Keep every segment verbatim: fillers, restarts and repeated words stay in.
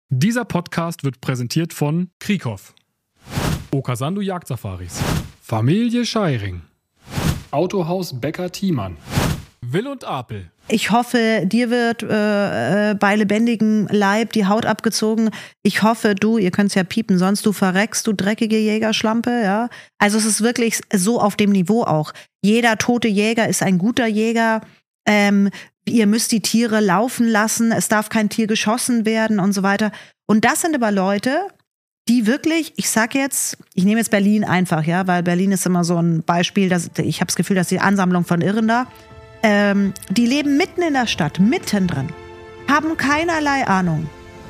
Dieser Podcast wird präsentiert von Krieghoff, Okasando Jagdsafaris, Familie Scheiring, Autohaus Becker Thiemann, Will und Apel. Ich hoffe, dir wird äh, bei lebendigem Leib die Haut abgezogen. Ich hoffe, du, ihr könnt es ja piepen, sonst du verreckst, du dreckige Jägerschlampe, ja. Also es ist wirklich so auf dem Niveau auch. Jeder tote Jäger ist ein guter Jäger. Ähm, ihr müsst die Tiere laufen lassen, es darf kein Tier geschossen werden und so weiter. Und das sind aber Leute, die wirklich, ich sag jetzt, ich nehme jetzt Berlin einfach, ja, weil Berlin ist immer so ein Beispiel, dass, ich habe das Gefühl, dass die Ansammlung von Irren da, ähm, die leben mitten in der Stadt, mittendrin, haben keinerlei Ahnung.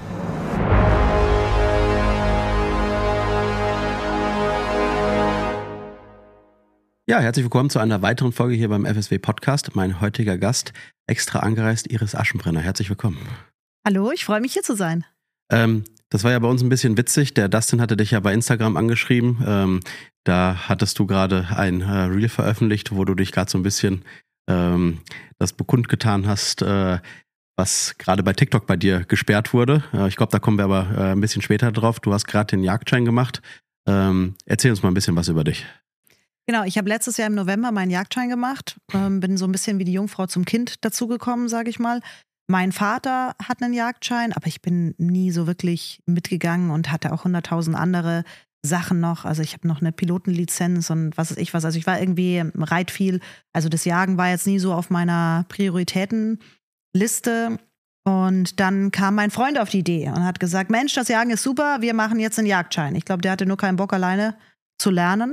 Ja, herzlich willkommen zu einer weiteren Folge hier beim F S W Podcast. Mein heutiger Gast, extra angereist, Iris Aschenbrenner. Herzlich willkommen. Hallo, ich freue mich hier zu sein. Ähm, das war ja bei uns ein bisschen witzig. Der Dustin hatte dich ja bei Instagram angeschrieben. Ähm, da hattest du gerade ein äh, Reel veröffentlicht, wo du dich gerade so ein bisschen ähm, das bekundgetan hast, äh, was gerade bei TikTok bei dir gesperrt wurde. Äh, ich glaube, da kommen wir aber äh, ein bisschen später drauf. Du hast gerade den Jagdschein gemacht. Ähm, erzähl uns mal ein bisschen was über dich. Genau, ich habe letztes Jahr im November meinen Jagdschein gemacht, ähm, bin so ein bisschen wie die Jungfrau zum Kind dazugekommen, sage ich mal. Mein Vater hat einen Jagdschein, aber ich bin nie so wirklich mitgegangen und hatte auch hunderttausend andere Sachen noch. Also ich habe noch eine Pilotenlizenz und was weiß ich was. Also ich war irgendwie reit viel. Also das Jagen war jetzt nie so auf meiner Prioritätenliste. Und dann kam mein Freund auf die Idee und hat gesagt, Mensch, das Jagen ist super, wir machen jetzt einen Jagdschein. Ich glaube, der hatte nur keinen Bock, alleine zu lernen.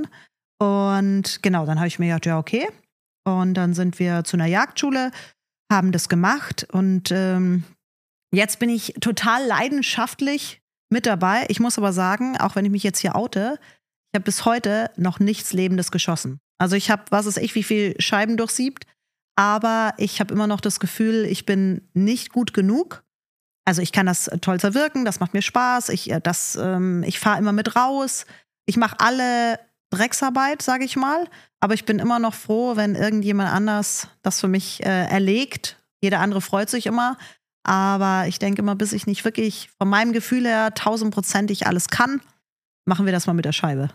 Und genau, dann habe ich mir gedacht, ja, okay. Und dann sind wir zu einer Jagdschule, haben das gemacht. Und ähm, jetzt bin ich total leidenschaftlich mit dabei. Ich muss aber sagen, auch wenn ich mich jetzt hier oute, ich habe bis heute noch nichts Lebendes geschossen. Also ich habe, was weiß ich, wie viel Scheiben durchsiebt. Aber ich habe immer noch das Gefühl, ich bin nicht gut genug. Also ich kann das toll zerwirken, das macht mir Spaß. Ich, das, ähm, ich fahre immer mit raus. Ich mache alle Drecksarbeit, sage ich mal. Aber ich bin immer noch froh, wenn irgendjemand anders das für mich äh, erlegt. Jeder andere freut sich immer. Aber ich denke immer, bis ich nicht wirklich von meinem Gefühl her tausendprozentig alles kann, machen wir das mal mit der Scheibe.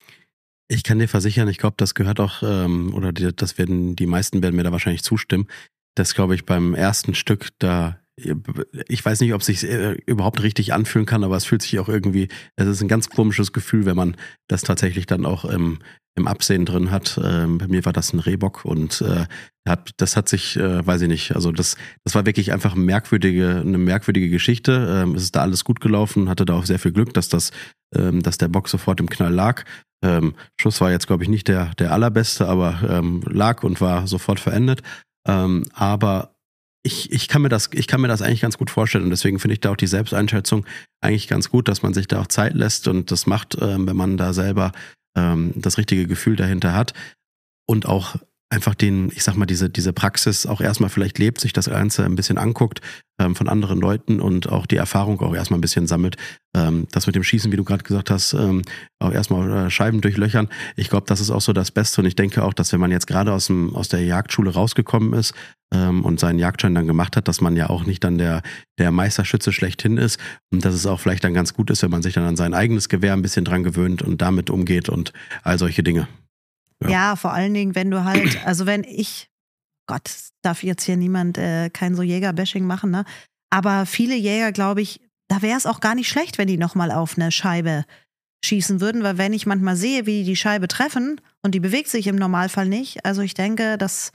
Ich kann dir versichern, ich glaube, das gehört auch, ähm, oder die, das werden, die meisten werden mir da wahrscheinlich zustimmen, dass, glaube ich, beim ersten Stück da, ich weiß nicht, ob es sich äh, überhaupt richtig anfühlen kann, aber es fühlt sich auch irgendwie, es ist ein ganz komisches Gefühl, wenn man das tatsächlich dann auch im, im Absehen drin hat. Ähm, bei mir war das ein Rehbock und äh, hat, das hat sich, äh, weiß ich nicht, also das, das war wirklich einfach eine merkwürdige, eine merkwürdige Geschichte. Ähm, es ist da alles gut gelaufen, hatte da auch sehr viel Glück, dass das, ähm, dass der Bock sofort im Knall lag. Ähm, Schuss war jetzt, glaube ich, nicht der, der allerbeste, aber ähm, lag und war sofort verendet. Ähm, aber Ich, ich, kann mir das, ich kann mir das eigentlich ganz gut vorstellen und deswegen finde ich da auch die Selbsteinschätzung eigentlich ganz gut, dass man sich da auch Zeit lässt und das macht, ähm, wenn man da selber ähm, das richtige Gefühl dahinter hat und auch einfach den, ich sag mal, diese, diese Praxis auch erstmal vielleicht lebt, sich das Ganze ein bisschen anguckt ähm, von anderen Leuten und auch die Erfahrung auch erstmal ein bisschen sammelt. Ähm, das mit dem Schießen, wie du gerade gesagt hast, ähm, auch erstmal äh, Scheiben durchlöchern. Ich glaube, das ist auch so das Beste und ich denke auch, dass wenn man jetzt gerade aus dem, aus der Jagdschule rausgekommen ist ähm, und seinen Jagdschein dann gemacht hat, dass man ja auch nicht dann der, der Meisterschütze schlechthin ist und dass es auch vielleicht dann ganz gut ist, wenn man sich dann an sein eigenes Gewehr ein bisschen dran gewöhnt und damit umgeht und all solche Dinge. Ja. ja, vor allen Dingen, wenn du halt, also wenn ich, Gott, darf jetzt hier niemand äh, kein so Jäger-Bashing machen, ne? Aber viele Jäger, glaube ich, da wäre es auch gar nicht schlecht, wenn die nochmal auf eine Scheibe schießen würden, weil wenn ich manchmal sehe, wie die die Scheibe treffen und die bewegt sich im Normalfall nicht, also ich denke, das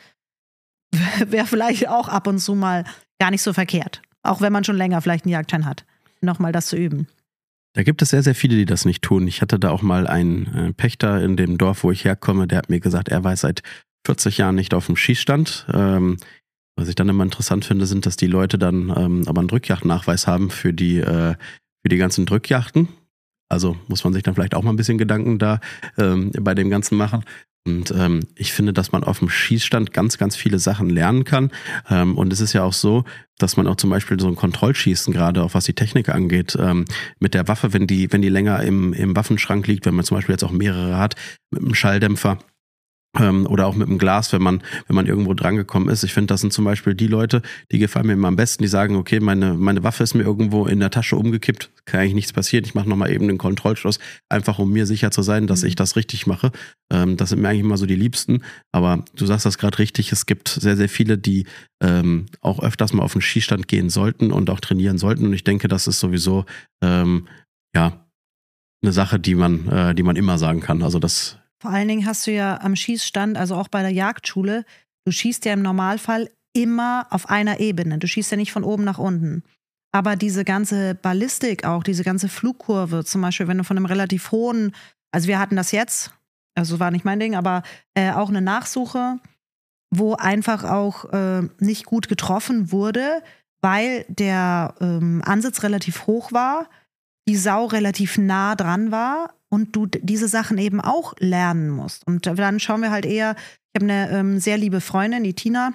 wäre vielleicht auch ab und zu mal gar nicht so verkehrt. Auch wenn man schon länger vielleicht einen Jagdschein hat, nochmal das zu üben. Da gibt es sehr, sehr viele, die das nicht tun. Ich hatte da auch mal einen Pächter in dem Dorf, wo ich herkomme, der hat mir gesagt, er war seit vierzig Jahren nicht auf dem Schießstand. Ähm, was ich dann immer interessant finde, sind, dass die Leute dann ähm, aber einen Drückjagdnachweis haben für die, äh, für die ganzen Drückjachten. Also muss man sich dann vielleicht auch mal ein bisschen Gedanken da ähm, bei dem Ganzen machen. Und ähm, ich finde, dass man auf dem Schießstand ganz, ganz viele Sachen lernen kann. Ähm, und es ist ja auch so, dass man auch zum Beispiel so ein Kontrollschießen, gerade auch was die Technik angeht, ähm, mit der Waffe, wenn die, wenn die länger im, im Waffenschrank liegt, wenn man zum Beispiel jetzt auch mehrere hat, mit einem Schalldämpfer, Ähm, oder auch mit dem Glas, wenn man, wenn man irgendwo drangekommen ist. Ich finde, das sind zum Beispiel die Leute, die gefallen mir immer am besten, die sagen, okay, meine, meine Waffe ist mir irgendwo in der Tasche umgekippt, kann eigentlich nichts passieren, ich mache nochmal eben den Kontrollschluss, einfach um mir sicher zu sein, dass mhm. ich das richtig mache. Ähm, das sind mir eigentlich immer so die Liebsten, aber du sagst das gerade richtig, es gibt sehr, sehr viele, die ähm, auch öfters mal auf den Schießstand gehen sollten und auch trainieren sollten und ich denke, das ist sowieso, ähm, ja, eine Sache, die man, äh, die man immer sagen kann, also das. Vor allen Dingen hast du ja am Schießstand, also auch bei der Jagdschule, du schießt ja im Normalfall immer auf einer Ebene. Du schießt ja nicht von oben nach unten. Aber diese ganze Ballistik auch, diese ganze Flugkurve, zum Beispiel, wenn du von einem relativ hohen, also wir hatten das jetzt, also war nicht mein Ding, aber äh, auch eine Nachsuche, wo einfach auch äh, nicht gut getroffen wurde, weil der ähm, Ansitz relativ hoch war, die Sau relativ nah dran war und du diese Sachen eben auch lernen musst. Und dann schauen wir halt eher, ich habe eine ähm, sehr liebe Freundin, die Tina,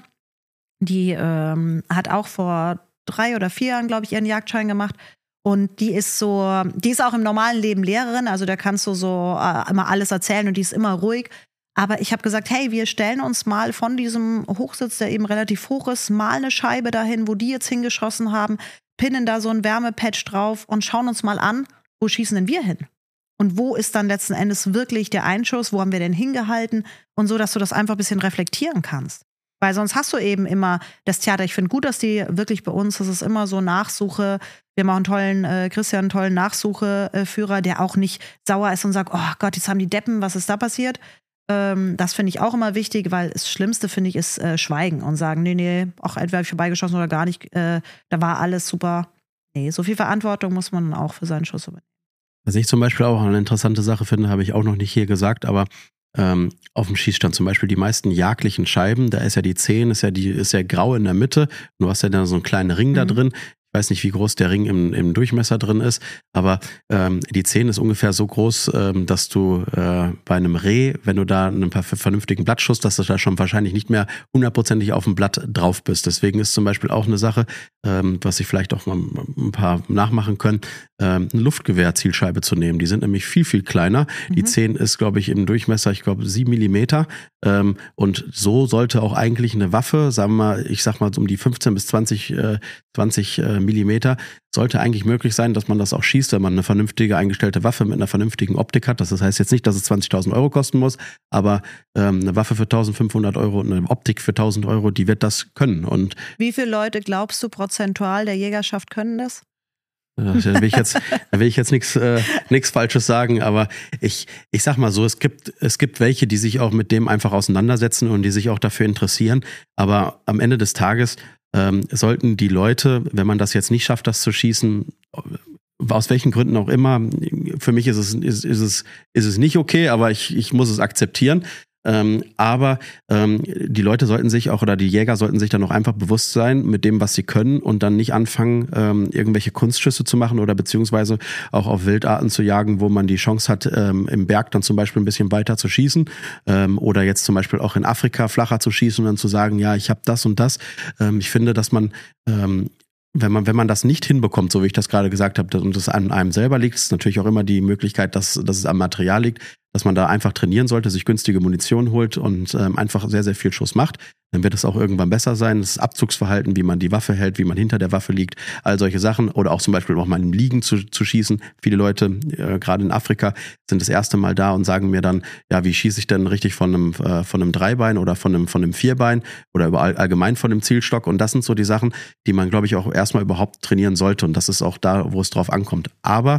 die ähm, hat auch vor drei oder vier Jahren, glaube ich, ihren Jagdschein gemacht. Und die ist so, die ist auch im normalen Leben Lehrerin, also da kannst du so äh, immer alles erzählen und die ist immer ruhig. Aber ich habe gesagt, hey, wir stellen uns mal von diesem Hochsitz, der eben relativ hoch ist, mal eine Scheibe dahin, wo die jetzt hingeschossen haben, pinnen da so ein Wärmepatch drauf und schauen uns mal an, wo schießen denn wir hin? Und wo ist dann letzten Endes wirklich der Einschuss? Wo haben wir denn hingehalten? Und so, dass du das einfach ein bisschen reflektieren kannst. Weil sonst hast du eben immer das Theater. Ich finde gut, dass die wirklich bei uns, das ist immer so Nachsuche. Wir haben auch einen tollen, äh, Christian, einen tollen Nachsucheführer, der auch nicht sauer ist und sagt, oh Gott, jetzt haben die Deppen, was ist da passiert? Ähm, das finde ich auch immer wichtig, weil das Schlimmste, finde ich, ist äh, Schweigen und sagen, nee, nee, auch entweder habe ich vorbeigeschossen oder gar nicht. Äh, da war alles super. Nee, so viel Verantwortung muss man auch für seinen Schuss übernehmen. Was ich zum Beispiel auch eine interessante Sache finde, habe ich auch noch nicht hier gesagt, aber ähm, auf dem Schießstand zum Beispiel die meisten jagdlichen Scheiben, da ist ja die zehn, ist ja die ist ja grau in der Mitte, du hast ja dann so einen kleinen Ring mhm. da drin. Ich weiß nicht, wie groß der Ring im, im Durchmesser drin ist, aber ähm, die zehn ist ungefähr so groß, ähm, dass du äh, bei einem Reh, wenn du da einen vernünftigen Blattschuss, dass du da schon wahrscheinlich nicht mehr hundertprozentig auf dem Blatt drauf bist. Deswegen ist zum Beispiel auch eine Sache, ähm, was ich vielleicht auch mal ein paar nachmachen können, ähm, eine Luftgewehr-Zielscheibe zu nehmen. Die sind nämlich viel, viel kleiner. Mhm. Die zehn ist, glaube ich, im Durchmesser, ich glaube, sieben Millimeter. Ähm, und so sollte auch eigentlich eine Waffe, sagen wir mal, ich sag mal um die fünfzehn bis zwanzig, äh, zwanzig äh, Millimeter, sollte eigentlich möglich sein, dass man das auch schießt, wenn man eine vernünftige eingestellte Waffe mit einer vernünftigen Optik hat. Das heißt jetzt nicht, dass es zwanzigtausend Euro kosten muss, aber ähm, eine Waffe für eintausendfünfhundert Euro und eine Optik für tausend Euro, die wird das können. Und wie viele Leute glaubst du prozentual der Jägerschaft können das? Da will ich jetzt, da will ich jetzt nichts äh, nichts Falsches sagen, aber ich ich sag mal so, es gibt es gibt welche, die sich auch mit dem einfach auseinandersetzen und die sich auch dafür interessieren, aber am Ende des Tages ähm, sollten die Leute, wenn man das jetzt nicht schafft, das zu schießen, aus welchen Gründen auch immer, für mich ist es ist, ist es ist es nicht okay, aber ich ich muss es akzeptieren. Ähm, aber ähm, die Leute sollten sich auch, oder die Jäger sollten sich dann auch einfach bewusst sein mit dem, was sie können und dann nicht anfangen, ähm, irgendwelche Kunstschüsse zu machen oder beziehungsweise auch auf Wildarten zu jagen, wo man die Chance hat, ähm, im Berg dann zum Beispiel ein bisschen weiter zu schießen ähm, oder jetzt zum Beispiel auch in Afrika flacher zu schießen und dann zu sagen, ja, ich habe das und das. Ähm, ich finde, dass man ähm, Wenn man, wenn man das nicht hinbekommt, so wie ich das gerade gesagt habe, und es an einem selber liegt, ist natürlich auch immer die Möglichkeit, dass, dass es am Material liegt, dass man da einfach trainieren sollte, sich günstige Munition holt und ähm, einfach sehr, sehr viel Schuss macht. Dann wird es auch irgendwann besser sein. Das Abzugsverhalten, wie man die Waffe hält, wie man hinter der Waffe liegt, all solche Sachen. Oder auch zum Beispiel auch mal im Liegen zu, zu schießen. Viele Leute, äh, gerade in Afrika, sind das erste Mal da und sagen mir dann, ja, wie schieße ich denn richtig von einem, äh, von einem Dreibein oder von einem, von einem Vierbein oder über all, allgemein von einem Zielstock. Und das sind so die Sachen, die man, glaube ich, auch erstmal überhaupt trainieren sollte. Und das ist auch da, wo es drauf ankommt. Aber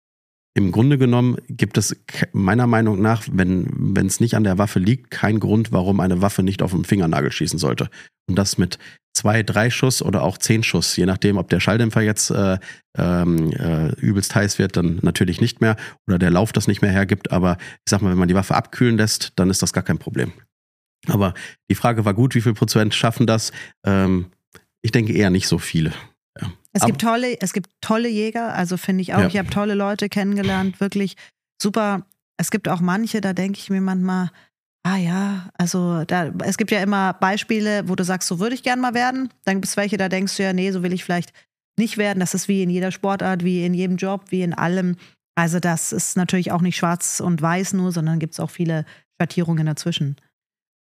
im Grunde genommen gibt es meiner Meinung nach, wenn wenn es nicht an der Waffe liegt, keinen Grund, warum eine Waffe nicht auf den Fingernagel schießen sollte. Und das mit zwei, drei Schuss oder auch zehn Schuss, je nachdem, ob der Schalldämpfer jetzt äh, ähm, äh, übelst heiß wird, dann natürlich nicht mehr oder der Lauf das nicht mehr hergibt. Aber ich sag mal, wenn man die Waffe abkühlen lässt, dann ist das gar kein Problem. Aber die Frage war gut, wie viel Prozent schaffen das? Ähm, ich denke eher nicht so viele. Ja. Es gibt tolle, es gibt tolle Jäger, also finde ich auch. Ja. Ich habe tolle Leute kennengelernt, wirklich super. Es gibt auch manche, da denke ich mir manchmal, ah ja, also da, es gibt ja immer Beispiele, wo du sagst, so würde ich gern mal werden. Dann gibt es welche, da denkst du ja, nee, so will ich vielleicht nicht werden. Das ist wie in jeder Sportart, wie in jedem Job, wie in allem. Also das ist natürlich auch nicht schwarz und weiß nur, sondern gibt es auch viele Schattierungen dazwischen.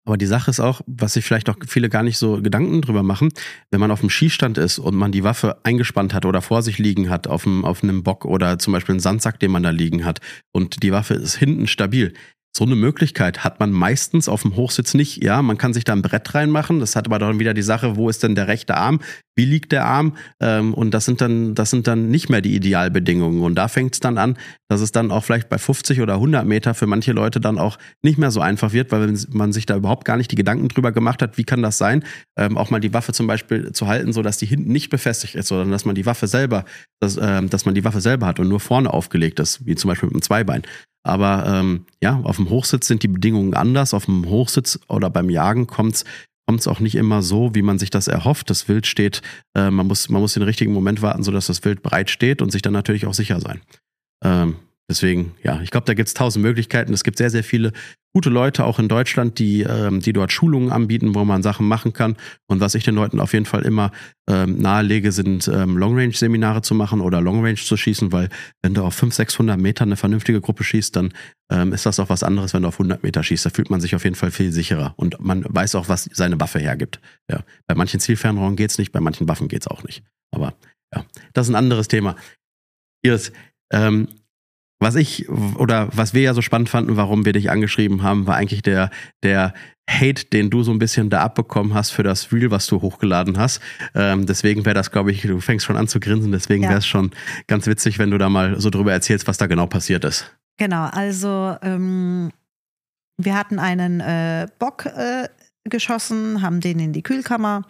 Aber die Sache ist auch, was sich vielleicht auch viele gar nicht so Gedanken drüber machen, wenn man auf dem Schießstand ist und man die Waffe eingespannt hat oder vor sich liegen hat auf einem, auf einem Bock oder zum Beispiel einen Sandsack, den man da liegen hat und die Waffe ist hinten stabil. So eine Möglichkeit hat man meistens auf dem Hochsitz nicht. Ja, man kann sich da ein Brett reinmachen. Das hat aber dann wieder die Sache, wo ist denn der rechte Arm? Wie liegt der Arm? Ähm, und das sind dann, das sind dann nicht mehr die Idealbedingungen. Und da fängt es dann an, dass es dann auch vielleicht bei fünfzig oder hundert Meter für manche Leute dann auch nicht mehr so einfach wird, weil man sich da überhaupt gar nicht die Gedanken drüber gemacht hat, wie kann das sein? Ähm, auch mal die Waffe zum Beispiel zu halten, so dass die hinten nicht befestigt ist, sondern dass man die Waffe selber, dass, ähm, dass man die Waffe selber hat und nur vorne aufgelegt ist, wie zum Beispiel mit einem Zweibein. Aber ähm, ja, auf dem Hochsitz sind die Bedingungen anders. Auf dem Hochsitz oder beim Jagen kommt es auch nicht immer so, wie man sich das erhofft. Das Wild steht, äh, man muss, man muss den richtigen Moment warten, sodass das Wild breit steht und sich dann natürlich auch sicher sein. Ähm, deswegen, ja, ich glaube, da gibt es tausend Möglichkeiten. Es gibt sehr, sehr viele gute Leute, auch in Deutschland, die, ähm, die dort Schulungen anbieten, wo man Sachen machen kann. Und was ich den Leuten auf jeden Fall immer ähm, nahelege, sind ähm, Long-Range-Seminare zu machen oder Long-Range zu schießen, weil wenn du auf fünfhundert, sechshundert Meter eine vernünftige Gruppe schießt, dann ähm, ist das auch was anderes, wenn du auf hundert Meter schießt. Da fühlt man sich auf jeden Fall viel sicherer und man weiß auch, was seine Waffe hergibt. Ja. Bei manchen Zielfernrohren geht's nicht, bei manchen Waffen geht's auch nicht. Aber ja, das ist ein anderes Thema. Iris, ähm, Was ich oder was wir ja so spannend fanden, warum wir dich angeschrieben haben, war eigentlich der, der Hate, den du so ein bisschen da abbekommen hast für das Reel, was du hochgeladen hast. Ähm, deswegen wäre das, glaube ich, du fängst schon an zu grinsen, deswegen ja. wäre es schon ganz witzig, wenn du da mal so drüber erzählst, was da genau passiert ist. Genau, also ähm, wir hatten einen äh, Bock äh, geschossen, haben den in die Kühlkammer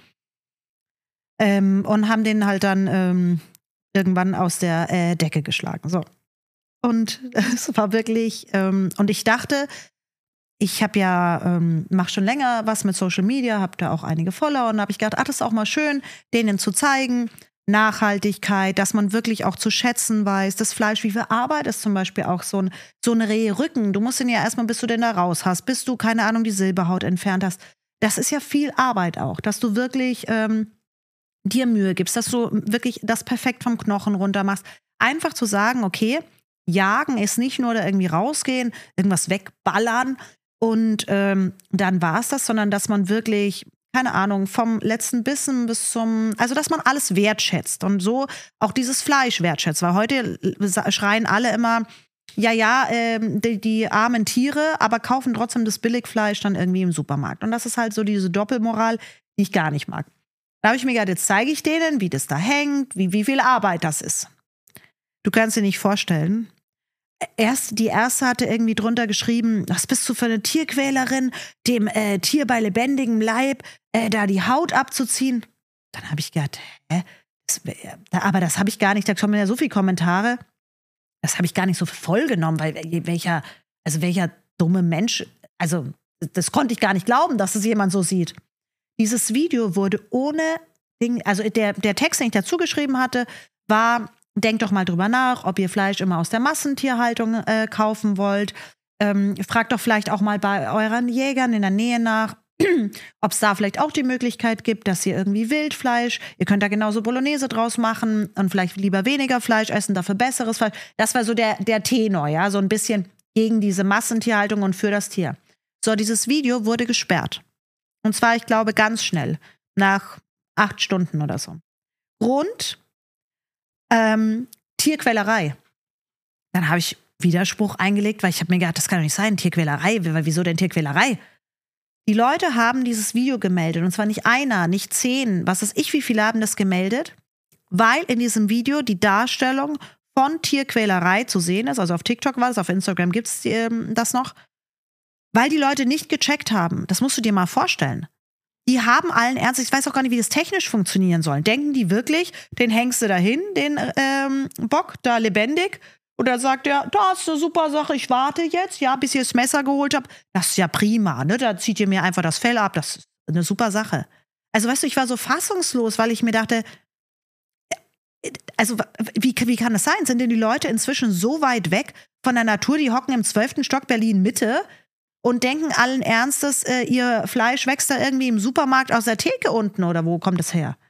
ähm, und haben den halt dann ähm, irgendwann aus der äh, Decke geschlagen. So. Und es war wirklich, ähm, und ich dachte, ich habe ja, ähm, mache schon länger was mit Social Media, habe da auch einige Follower und habe ich gedacht, ach, das ist auch mal schön, denen zu zeigen, Nachhaltigkeit, dass man wirklich auch zu schätzen weiß, das Fleisch, wie viel Arbeit ist zum Beispiel auch so ein, so ein Rehrücken. Du musst den ja erstmal, bis du den da raus hast, bis du, keine Ahnung, die Silberhaut entfernt hast. Das ist ja viel Arbeit auch, dass du wirklich ähm, dir Mühe gibst, dass du wirklich das perfekt vom Knochen runter machst. Einfach zu sagen, okay, Jagen ist nicht nur da irgendwie rausgehen, irgendwas wegballern und ähm, dann war es das, sondern dass man wirklich, keine Ahnung, vom letzten Bissen bis zum, also dass man alles wertschätzt und so auch dieses Fleisch wertschätzt, weil heute schreien alle immer, ja, ja, ähm, die, die armen Tiere, aber kaufen trotzdem das Billigfleisch dann irgendwie im Supermarkt. Und das ist halt so diese Doppelmoral, die ich gar nicht mag. Da habe ich mir gedacht, jetzt zeige ich denen, wie das da hängt, wie, wie viel Arbeit das ist. Du kannst dir nicht vorstellen, Erst, die erste hatte irgendwie drunter geschrieben, was bist du für eine Tierquälerin, dem äh, Tier bei lebendigem Leib äh, da die Haut abzuziehen. Dann habe ich gedacht, hä? Das, aber das habe ich gar nicht, da kommen ja so viele Kommentare, das habe ich gar nicht so voll genommen, weil welcher, also welcher dumme Mensch, also das konnte ich gar nicht glauben, dass es jemand so sieht. Dieses Video wurde ohne Ding, also der, der Text, den ich dazu geschrieben hatte, war: Denkt doch mal drüber nach, ob ihr Fleisch immer aus der Massentierhaltung äh, kaufen wollt. Ähm, fragt doch vielleicht auch mal bei euren Jägern in der Nähe nach, ob es da vielleicht auch die Möglichkeit gibt, dass ihr irgendwie Wildfleisch, ihr könnt da genauso Bolognese draus machen und vielleicht lieber weniger Fleisch essen, dafür besseres Fleisch. Das war so der, der Tenor, ja, so ein bisschen gegen diese Massentierhaltung und für das Tier. So, dieses Video wurde gesperrt. Und zwar, ich glaube, ganz schnell, nach acht Stunden oder so. Grund: Ähm, Tierquälerei. Dann habe ich Widerspruch eingelegt, weil ich habe mir gedacht, das kann doch nicht sein, Tierquälerei. Wieso denn Tierquälerei? Die Leute haben dieses Video gemeldet, und zwar nicht einer, nicht zehn, was weiß ich, wie viele haben das gemeldet, weil in diesem Video die Darstellung von Tierquälerei zu sehen ist. Also auf TikTok war es, auf Instagram gibt es ähm, das noch. Weil die Leute nicht gecheckt haben. Das musst du dir mal vorstellen. Die haben allen Ernst, ich weiß auch gar nicht, wie das technisch funktionieren soll. Denken die wirklich, den hängst du dahin, den ähm, Bock, da lebendig? Oder sagt er, das ist eine super Sache, ich warte jetzt, ja, bis ihr das Messer geholt habt. Das ist ja prima, ne? Da zieht ihr mir einfach das Fell ab, das ist eine super Sache. Also weißt du, ich war so fassungslos, weil ich mir dachte, also wie, wie kann das sein? Sind denn die Leute inzwischen so weit weg von der Natur, die hocken im zwölften Stock Berlin-Mitte und denken allen Ernstes, äh, ihr Fleisch wächst da irgendwie im Supermarkt aus der Theke unten, oder wo kommt das her?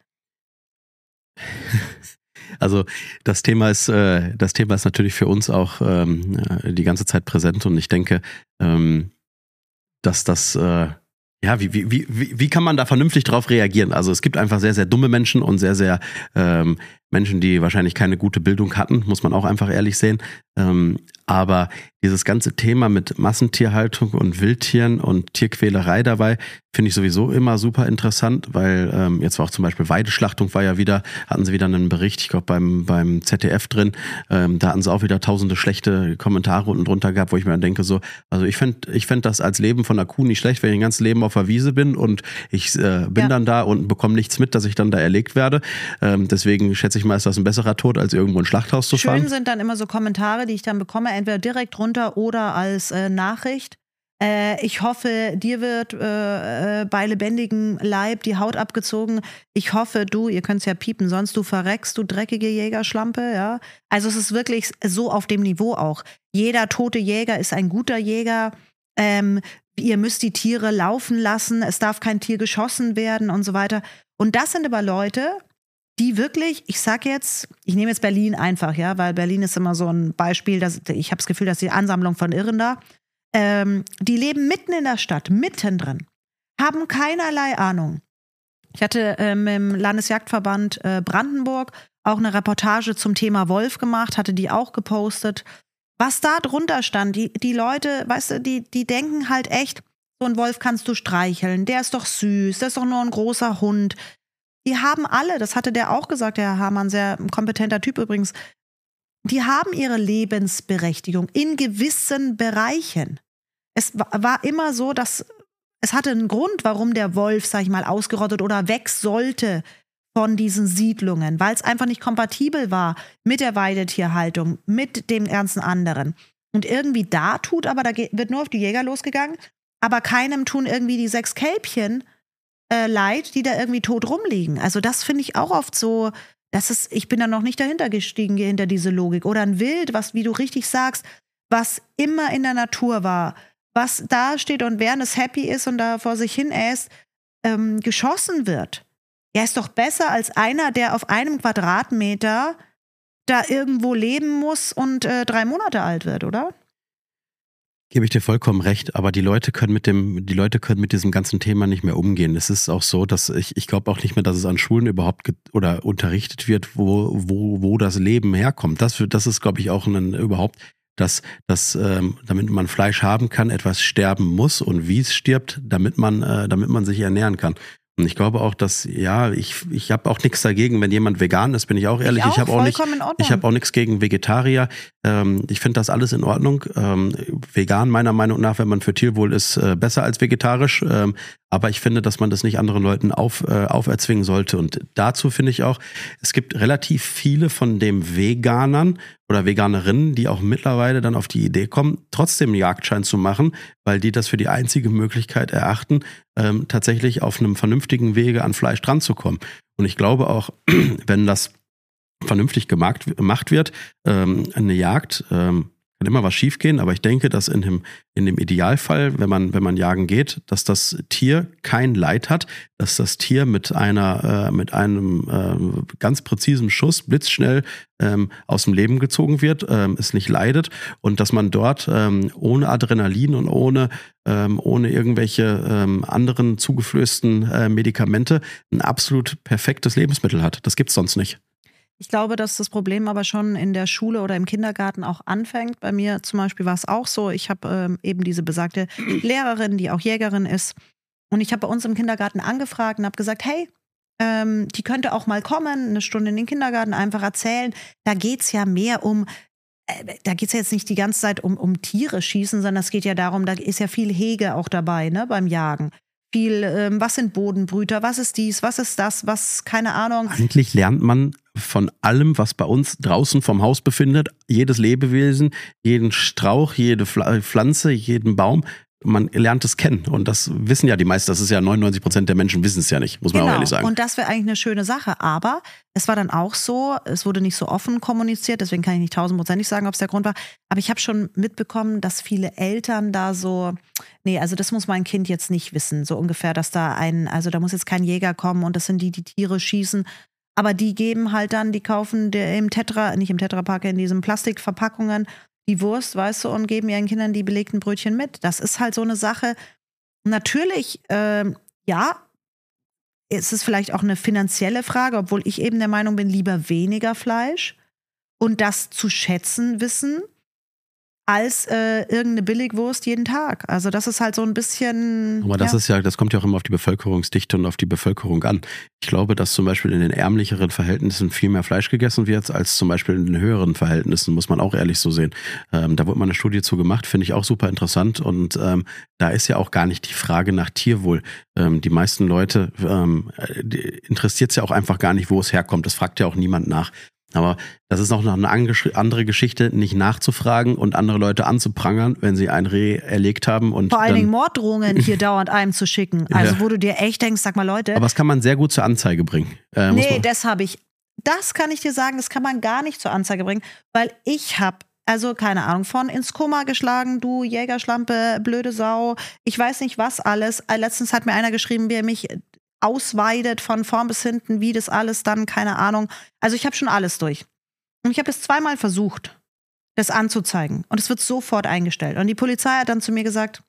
Also das Thema ist, äh, das Thema ist natürlich für uns auch ähm, die ganze Zeit präsent, und ich denke, ähm, dass das, äh, Ja, wie, wie, wie, wie kann man da vernünftig drauf reagieren? Also es gibt einfach sehr, sehr dumme Menschen und sehr, sehr ähm, Menschen, die wahrscheinlich keine gute Bildung hatten, muss man auch einfach ehrlich sehen. Ähm, aber dieses ganze Thema mit Massentierhaltung und Wildtieren und Tierquälerei dabei finde ich sowieso immer super interessant, weil ähm, jetzt war auch zum Beispiel Weideschlachtung war ja wieder, hatten sie wieder einen Bericht, ich glaube beim, beim Z D F drin, ähm, da hatten sie auch wieder tausende schlechte Kommentare unten drunter gehabt, wo ich mir dann denke so, also ich fände ich fänd das als Leben von einer Kuh nicht schlecht, wenn ich ein ganzes Leben auf der Wiese bin und ich äh, bin Ja. dann da und bekomme nichts mit, dass ich dann da erlegt werde. Ähm, deswegen schätze ich mal, ist das ein besserer Tod, als irgendwo ein Schlachthaus zu fahren. Schön sind dann immer so Kommentare, die ich dann bekomme, entweder direkt runter oder als äh, Nachricht. Äh, ich hoffe, dir wird äh, äh, bei lebendigem Leib die Haut abgezogen. Ich hoffe, du, ihr könnt es ja piepen, sonst du verreckst, du dreckige Jägerschlampe. Ja? Also es ist wirklich so auf dem Niveau auch. Jeder tote Jäger ist ein guter Jäger. Ähm, ihr müsst die Tiere laufen lassen, es darf kein Tier geschossen werden und so weiter. Und das sind aber Leute, die wirklich, ich sag jetzt, ich nehme jetzt Berlin einfach, ja, weil Berlin ist immer so ein Beispiel, dass, ich habe das Gefühl, dass die Ansammlung von Irren da, ähm, die leben mitten in der Stadt, mittendrin, haben keinerlei Ahnung. Ich hatte ähm, im Landesjagdverband äh, Brandenburg auch eine Reportage zum Thema Wolf gemacht, hatte die auch gepostet. Was da drunter stand, die, die Leute, weißt du, die, die denken halt echt, so einen Wolf kannst du streicheln, der ist doch süß, der ist doch nur ein großer Hund. Die haben alle, das hatte der auch gesagt, der Herr Hamann, sehr kompetenter Typ übrigens, die haben ihre Lebensberechtigung in gewissen Bereichen. Es war immer so, dass es hatte einen Grund, warum der Wolf, sag ich mal, ausgerottet oder weg sollte von diesen Siedlungen, weil es einfach nicht kompatibel war mit der Weidetierhaltung, mit dem ganzen anderen. Und irgendwie da tut aber, da wird nur auf die Jäger losgegangen, aber keinem tun irgendwie die sechs Kälbchen Äh, leid, die da irgendwie tot rumliegen. Also das finde ich auch oft so, das ist, ich bin da noch nicht dahinter gestiegen, hinter diese Logik. Oder ein Wild, was, wie du richtig sagst, was immer in der Natur war, was da steht und während es happy ist und da vor sich hin äst, ähm, geschossen wird. Ja, ist doch besser als einer, der auf einem Quadratmeter da irgendwo leben muss und äh, drei Monate alt wird, oder? Gebe ich dir vollkommen recht, aber die Leute können mit dem, die Leute können mit diesem ganzen Thema nicht mehr umgehen. Es ist auch so, dass ich, ich glaube auch nicht mehr, dass es an Schulen überhaupt ge- oder unterrichtet wird, wo, wo, wo das Leben herkommt. Das, das ist, glaube ich, auch ein, überhaupt, dass, dass ähm, damit man Fleisch haben kann, etwas sterben muss und wie es stirbt, damit man, äh, damit man sich ernähren kann. Und ich glaube auch, dass, ja, ich, ich habe auch nichts dagegen, wenn jemand vegan ist, bin ich auch ehrlich. Ich auch, ich habe auch nicht, vollkommen in Ordnung. ich habe auch nichts gegen Vegetarier. Ähm, ich finde das alles in Ordnung. Ähm, vegan meiner Meinung nach, wenn man für Tierwohl ist, äh, besser als vegetarisch. Ähm, aber ich finde, dass man das nicht anderen Leuten auf, äh, auferzwingen sollte. Und dazu finde ich auch, es gibt relativ viele von den Veganern oder Veganerinnen, die auch mittlerweile dann auf die Idee kommen, trotzdem einen Jagdschein zu machen, weil die das für die einzige Möglichkeit erachten, ähm, tatsächlich auf einem vernünftigen Wege an Fleisch dran zu kommen. Und ich glaube auch, wenn das vernünftig gemacht, gemacht wird, ähm, eine Jagd, ähm, kann immer was schiefgehen, aber ich denke, dass in dem, in dem Idealfall, wenn man, wenn man jagen geht, dass das Tier kein Leid hat, dass das Tier mit einer, äh, mit einem äh, ganz präzisen Schuss blitzschnell ähm, aus dem Leben gezogen wird, ähm, es nicht leidet und dass man dort ähm, ohne Adrenalin und ohne, ähm, ohne irgendwelche ähm, anderen zugeflößten äh, Medikamente ein absolut perfektes Lebensmittel hat. Das gibt's sonst nicht. Ich glaube, dass das Problem aber schon in der Schule oder im Kindergarten auch anfängt. Bei mir zum Beispiel war es auch so. Ich habe ähm, eben diese besagte Lehrerin, die auch Jägerin ist. Und ich habe bei uns im Kindergarten angefragt und habe gesagt, hey, ähm, die könnte auch mal kommen, eine Stunde in den Kindergarten, einfach erzählen. Da geht es ja mehr um, äh, da geht es ja jetzt nicht die ganze Zeit um, um Tiere schießen, sondern es geht ja darum, da ist ja viel Hege auch dabei, ne, beim Jagen. Viel, ähm, was sind Bodenbrüter, was ist dies, was ist das, was, keine Ahnung. Eigentlich lernt man von allem, was bei uns draußen vom Haus befindet, jedes Lebewesen, jeden Strauch, jede Pflanze, jeden Baum, man lernt es kennen. Und das wissen ja die meisten, das ist ja neunundneunzig Prozent der Menschen wissen es ja nicht, muss man genau. auch ehrlich sagen. Und das wäre eigentlich eine schöne Sache. Aber es war dann auch so, es wurde nicht so offen kommuniziert, deswegen kann ich nicht tausendprozentig sagen, ob es der Grund war. Aber ich habe schon mitbekommen, dass viele Eltern da so, nee, also das muss mein Kind jetzt nicht wissen, so ungefähr, dass da ein, also da muss jetzt kein Jäger kommen und das sind die, die Tiere schießen. Aber die geben halt dann, die kaufen im Tetra, nicht im Tetrapack, in diesen Plastikverpackungen die Wurst, weißt du, und geben ihren Kindern die belegten Brötchen mit. Das ist halt so eine Sache, natürlich, ähm, ja, es ist vielleicht auch eine finanzielle Frage, obwohl ich eben der Meinung bin, lieber weniger Fleisch und das zu schätzen wissen, als äh, irgendeine Billigwurst jeden Tag. Also das ist halt so ein bisschen... Aber das ja. ist ja, das kommt ja auch immer auf die Bevölkerungsdichte und auf die Bevölkerung an. Ich glaube, dass zum Beispiel in den ärmlicheren Verhältnissen viel mehr Fleisch gegessen wird, als zum Beispiel in den höheren Verhältnissen, muss man auch ehrlich so sehen. Ähm, da wurde mal eine Studie zu gemacht, finde ich auch super interessant. Und ähm, da ist ja auch gar nicht die Frage nach Tierwohl. Ähm, die meisten Leute ähm, interessiert es ja auch einfach gar nicht, wo es herkommt. Das fragt ja auch niemand nach. Aber das ist auch noch eine andere Geschichte, nicht nachzufragen und andere Leute anzuprangern, wenn sie ein Reh erlegt haben. Und vor allen dann, Dingen Morddrohungen hier dauernd einem zu schicken. Also Ja. wo du dir echt denkst, sag mal Leute. Aber das kann man sehr gut zur Anzeige bringen. Äh, muss nee, man- das habe ich. Das kann ich dir sagen, das kann man gar nicht zur Anzeige bringen, weil ich habe, also keine Ahnung, von ins Koma geschlagen, du Jägerschlampe, blöde Sau, ich weiß nicht was alles. Letztens hat mir einer geschrieben, wie er mich ausweidet von vorn bis hinten, wie das alles dann, keine Ahnung. Also ich habe schon alles durch. Und ich habe es zweimal versucht, das anzuzeigen. Und es wird sofort eingestellt. Und die Polizei hat dann zu mir gesagt,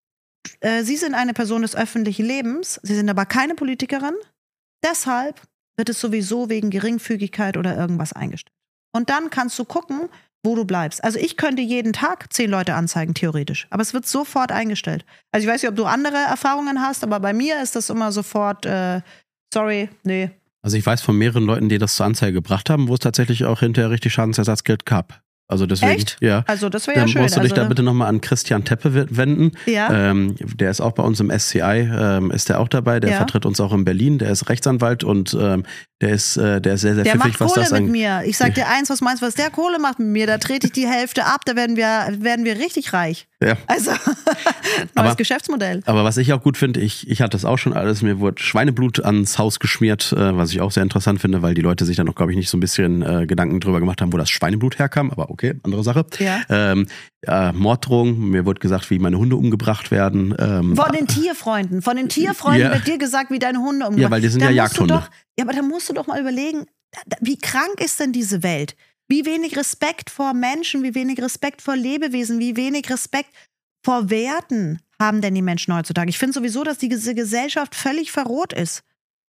äh, Sie sind eine Person des öffentlichen Lebens, Sie sind aber keine Politikerin. Deshalb wird es sowieso wegen Geringfügigkeit oder irgendwas eingestellt. Und dann kannst du gucken, wo du bleibst. Also ich könnte jeden Tag zehn Leute anzeigen, theoretisch. Aber es wird sofort eingestellt. Also ich weiß nicht, ob du andere Erfahrungen hast, aber bei mir ist das immer sofort, äh, sorry, nee. Also ich weiß von mehreren Leuten, die das zur Anzeige gebracht haben, wo es tatsächlich auch hinterher richtig Schadensersatzgeld gab. Also deswegen, Echt? ja. Also das wäre ja Dann schön. musst du dich also, da bitte nochmal an Christian Teppe wenden. Ja. Ähm, der ist auch bei uns im S C I, ähm, ist der auch dabei. Der Ja. vertritt uns auch in Berlin. Der ist Rechtsanwalt und ähm, der ist, äh, der ist sehr, sehr Der pfiffig, macht was Kohle das mit angeht. mir. Ich sag dir eins, was meinst du, was der Kohle macht mit mir? Da trete ich die Hälfte ab, da werden wir, werden wir richtig reich. Ja. Also, neues Aber- Geschäftsmodell. Aber was ich auch gut finde, ich, ich hatte das auch schon alles, mir wurde Schweineblut ans Haus geschmiert, äh, was ich auch sehr interessant finde, weil die Leute sich dann noch, glaube ich, nicht so ein bisschen äh, Gedanken drüber gemacht haben, wo das Schweineblut herkam, aber okay, andere Sache. Ja. Ähm, äh, Morddrohung, mir wurde gesagt, wie meine Hunde umgebracht werden. Ähm, Von den Tierfreunden. Von den Tierfreunden Ja. wird dir gesagt, wie deine Hunde umgehen. Ja, weil die sind Da ja musst du Jagdhunde. Doch, ja, aber da musst du doch mal überlegen, wie krank ist denn diese Welt? Wie wenig Respekt vor Menschen, wie wenig Respekt vor Lebewesen, wie wenig Respekt vor Werten haben denn die Menschen heutzutage? Ich finde sowieso, dass diese Gesellschaft völlig verroht ist.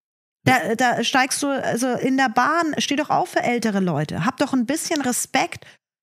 Da, da steigst du, also in der Bahn, steh doch auf für ältere Leute. Hab doch ein bisschen Respekt.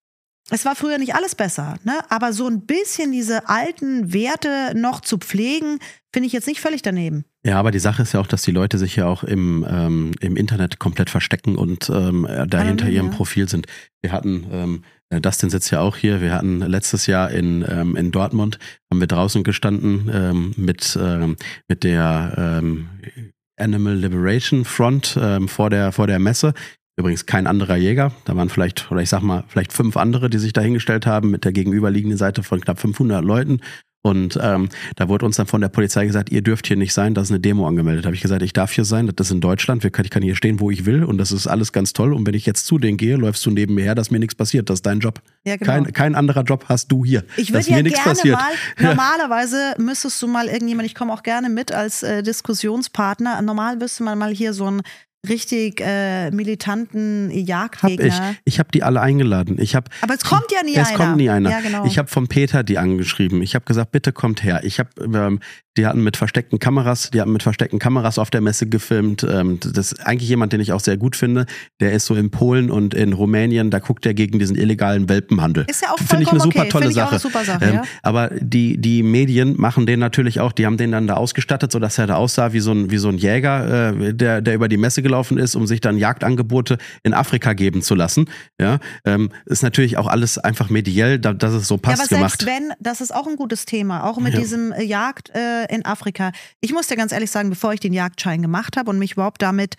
Es war früher nicht alles besser, ne? Aber so ein bisschen diese alten Werte noch zu pflegen, finde ich jetzt nicht völlig daneben. Ja, aber die Sache ist ja auch, dass die Leute sich ja auch im, ähm, im Internet komplett verstecken und ähm, da Anonym, hinter ihrem ja. Profil sind. Wir hatten, ähm, Dustin sitzt ja auch hier, wir hatten letztes Jahr in, ähm, in Dortmund, haben wir draußen gestanden ähm, mit, ähm, mit der ähm, Animal Liberation Front ähm, vor der, vor der Messe. Übrigens kein anderer Jäger, da waren vielleicht, oder ich sag mal, vielleicht fünf andere, die sich da hingestellt haben mit der gegenüberliegenden Seite von knapp fünfhundert Leuten. Und ähm, da wurde uns dann von der Polizei gesagt, ihr dürft hier nicht sein, da ist eine Demo angemeldet. Da habe ich gesagt, ich darf hier sein, das ist in Deutschland, ich kann hier stehen, wo ich will und das ist alles ganz toll. Und wenn ich jetzt zu denen gehe, läufst du neben mir her, dass mir nichts passiert, das ist dein Job. Ja, genau. Kein, kein anderer Job hast du hier, Ich dass würde ja mir nichts gerne passiert. mal, normalerweise müsstest du mal irgendjemand, ich komme auch gerne mit als äh, Diskussionspartner, normal müsste man mal hier so einen richtig äh, militanten Hab ich. Jagdgegner. Ich habe die alle eingeladen. Ich hab, Aber es kommt ja nie es einer. kommt nie einer. Ja, genau. Ich habe vom Peter die angeschrieben. Ich habe gesagt, bitte kommt her. Ich habe, ähm, die hatten mit versteckten Kameras, die hatten mit versteckten Kameras auf der Messe gefilmt. Ähm, das ist eigentlich jemand, den ich auch sehr gut finde. Der ist so in Polen und in Rumänien, da guckt er gegen diesen illegalen Welpenhandel. Ist ja auch Finde ich vollkommen eine super okay. tolle Finde ich auch Sache. eine super Sache, ähm, ja. Aber die, die Medien machen den natürlich auch, die haben den dann da ausgestattet, sodass er da aussah wie so ein, wie so ein Jäger, äh, der, der über die Messe gelaufen ist, um sich dann Jagdangebote in Afrika geben zu lassen. Ja, ähm, ist natürlich auch alles einfach mediell, da, dass es so passt ja, aber gemacht. selbst wenn, das ist auch ein gutes Thema, auch mit Ja. diesem äh, Jagd äh, in Afrika. Ich muss dir ganz ehrlich sagen, bevor ich den Jagdschein gemacht habe und mich überhaupt damit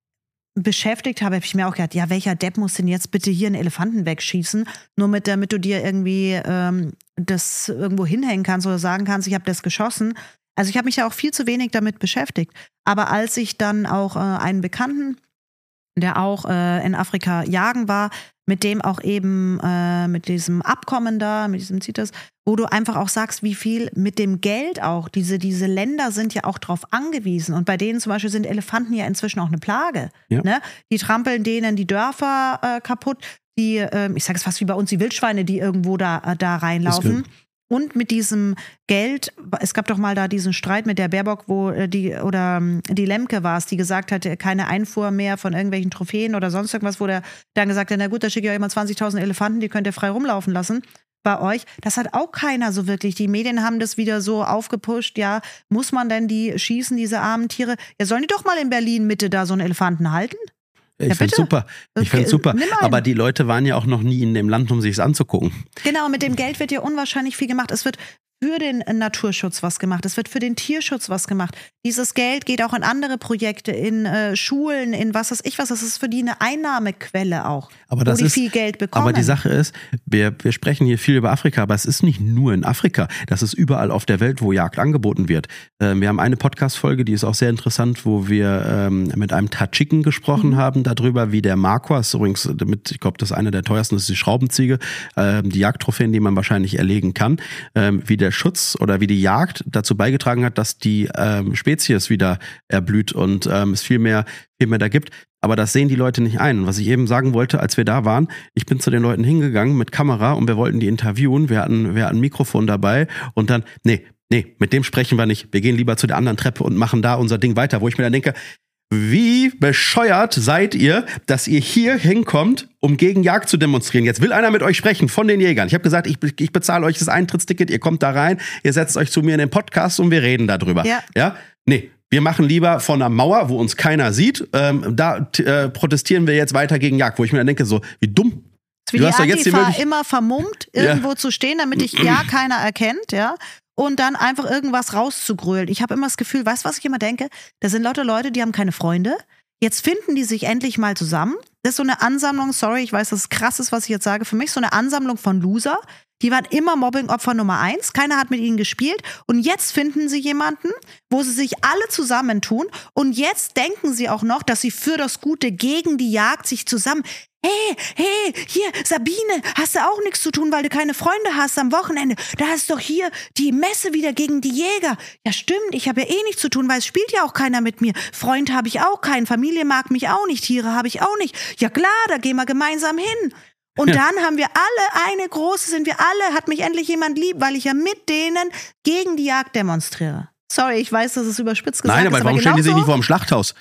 beschäftigt habe, habe ich mir auch gedacht, ja, welcher Depp muss denn jetzt bitte hier einen Elefanten wegschießen, nur mit, damit du dir irgendwie ähm, das irgendwo hinhängen kannst oder sagen kannst, ich habe das geschossen. Also ich habe mich ja auch viel zu wenig damit beschäftigt. Aber als ich dann auch äh, einen Bekannten, der auch äh, in Afrika jagen war, mit dem auch eben äh, mit diesem Abkommen da, mit diesem CITES, wo du einfach auch sagst, wie viel mit dem Geld auch, diese, diese Länder sind ja auch drauf angewiesen und bei denen zum Beispiel sind Elefanten ja inzwischen auch eine Plage. Ja. Ne? Die trampeln denen die Dörfer äh, kaputt, die, äh, ich sage es fast wie bei uns, die Wildschweine, die irgendwo da, äh, da reinlaufen. Und mit diesem Geld, es gab doch mal da diesen Streit mit der Baerbock, wo die, oder die Lemke war es, die gesagt hat, keine Einfuhr mehr von irgendwelchen Trophäen oder sonst irgendwas, wo der dann gesagt hat, na gut, da schicke ich euch immer zwanzigtausend Elefanten, die könnt ihr frei rumlaufen lassen bei euch. Das hat auch keiner so wirklich. Die Medien haben das wieder so aufgepusht, ja, muss man denn die schießen, diese armen Tiere? Ja, sollen die doch mal in Berlin Mitte da so einen Elefanten halten? Ich ja, find's super. Ich okay, find's super. Aber die Leute waren ja auch noch nie in dem Land, um sich's anzugucken. Genau, mit dem Geld wird ja unwahrscheinlich viel gemacht. Es wird für den Naturschutz was gemacht. Es wird für den Tierschutz was gemacht. Dieses Geld geht auch in andere Projekte, in äh, Schulen, in was weiß ich was. Das ist für die eine Einnahmequelle auch, aber das wo die ist, viel Geld bekommen. Aber die Sache ist, wir, wir sprechen hier viel über Afrika, aber es ist nicht nur in Afrika. Das ist überall auf der Welt, wo Jagd angeboten wird. Ähm, wir haben eine Podcast-Folge, die ist auch sehr interessant, wo wir ähm, mit einem Tadschiken gesprochen mhm. haben, darüber, wie der Marquas, ist übrigens, damit, ich glaube, das ist eine der teuersten, das ist die Schraubenziege, ähm, die Jagdtrophäen, die man wahrscheinlich erlegen kann, ähm, wie der Schutz oder wie die Jagd dazu beigetragen hat, dass die ähm, Spezies wieder erblüht und ähm, es viel mehr, viel mehr da gibt. Aber das sehen die Leute nicht ein. Und was ich eben sagen wollte, als wir da waren, ich bin zu den Leuten hingegangen mit Kamera und wir wollten die interviewen. Wir hatten, wir hatten ein Mikrofon dabei und dann, nee, nee, mit dem sprechen wir nicht. Wir gehen lieber zu der anderen Treppe und machen da unser Ding weiter, wo ich mir dann denke, wie bescheuert seid ihr, dass ihr hier hinkommt, um gegen Jagd zu demonstrieren? Jetzt will einer mit euch sprechen von den Jägern. Ich habe gesagt, ich, ich bezahle euch das Eintrittsticket, ihr kommt da rein, ihr setzt euch zu mir in den Podcast und wir reden darüber. Ja. ja? Nee, wir machen lieber von einer Mauer, wo uns keiner sieht, ähm, da äh, protestieren wir jetzt weiter gegen Jagd, wo ich mir dann denke, so, wie dumm. Wie du die hast Antifa jetzt immer vermummt, irgendwo ja. zu stehen, damit dich ja keiner erkennt, ja. Und dann einfach irgendwas rauszugrölen. Ich habe immer das Gefühl, weißt du, was ich immer denke? Da sind lauter Leute, die haben keine Freunde. Jetzt finden die sich endlich mal zusammen. Das ist so eine Ansammlung, sorry, ich weiß, das ist krass ist, was ich jetzt sage. Für mich so eine Ansammlung von Loser. Die waren immer Mobbing-Opfer Nummer eins. Keiner hat mit ihnen gespielt. Und jetzt finden sie jemanden, wo sie sich alle zusammentun. Und jetzt denken sie auch noch, dass sie für das Gute gegen die Jagd sich zusammen... Hey, hey, hier, Sabine, hast du auch nichts zu tun, weil du keine Freunde hast am Wochenende? Da hast doch hier die Messe wieder gegen die Jäger. Ja, stimmt, ich habe ja eh nichts zu tun, weil es spielt ja auch keiner mit mir. Freund habe ich auch keinen, Familie mag mich auch nicht, Tiere habe ich auch nicht. Ja klar, da gehen wir gemeinsam hin. Und ja. dann haben wir alle eine große, sind wir alle, hat mich endlich jemand lieb, weil ich ja mit denen gegen die Jagd demonstriere. Sorry, ich weiß, das ist überspitzt gesagt. Nein, aber ist, warum aber stellen die sich so? nicht vor dem Schlachthaus?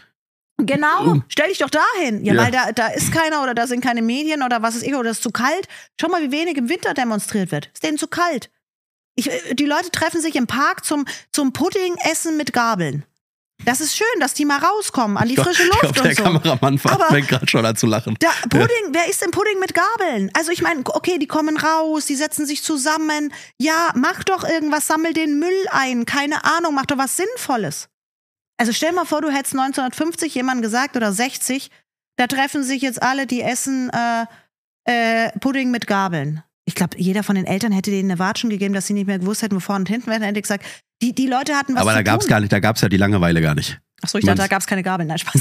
Genau, stell dich doch dahin. Ja, Ja. weil da, da ist keiner oder da sind keine Medien oder was ist ich oder es ist zu kalt. Schau mal, wie wenig im Winter demonstriert wird. Ist denen zu kalt. Ich, die Leute treffen sich im Park zum, zum Pudding essen mit Gabeln. Das ist schön, dass die mal rauskommen an die Ich glaub- frische ich Luft glaub, der und so. Kameramann Aber- fängt gerade schon an zu lachen. Da, Pudding, wer isst denn Pudding mit Gabeln? Also ich meine, okay, die kommen raus, die setzen sich zusammen. Ja, mach doch irgendwas, sammel den Müll ein. Keine Ahnung, mach doch was Sinnvolles. Also stell mal vor, du hättest neunzehnhundertfünfzig jemandem gesagt oder sechzig, da treffen sich jetzt alle, die essen äh, äh, Pudding mit Gabeln. Ich glaube, jeder von den Eltern hätte denen eine Watschen gegeben, dass sie nicht mehr gewusst hätten, wo vorne und hinten wären. Dann hätte ich gesagt, die, die Leute hatten was Aber zu da gab's tun. gar nicht, da gab's ja die Langeweile gar nicht. Achso, ich dachte, Man's- da gab es keine Gabeln. Nein, Spaß.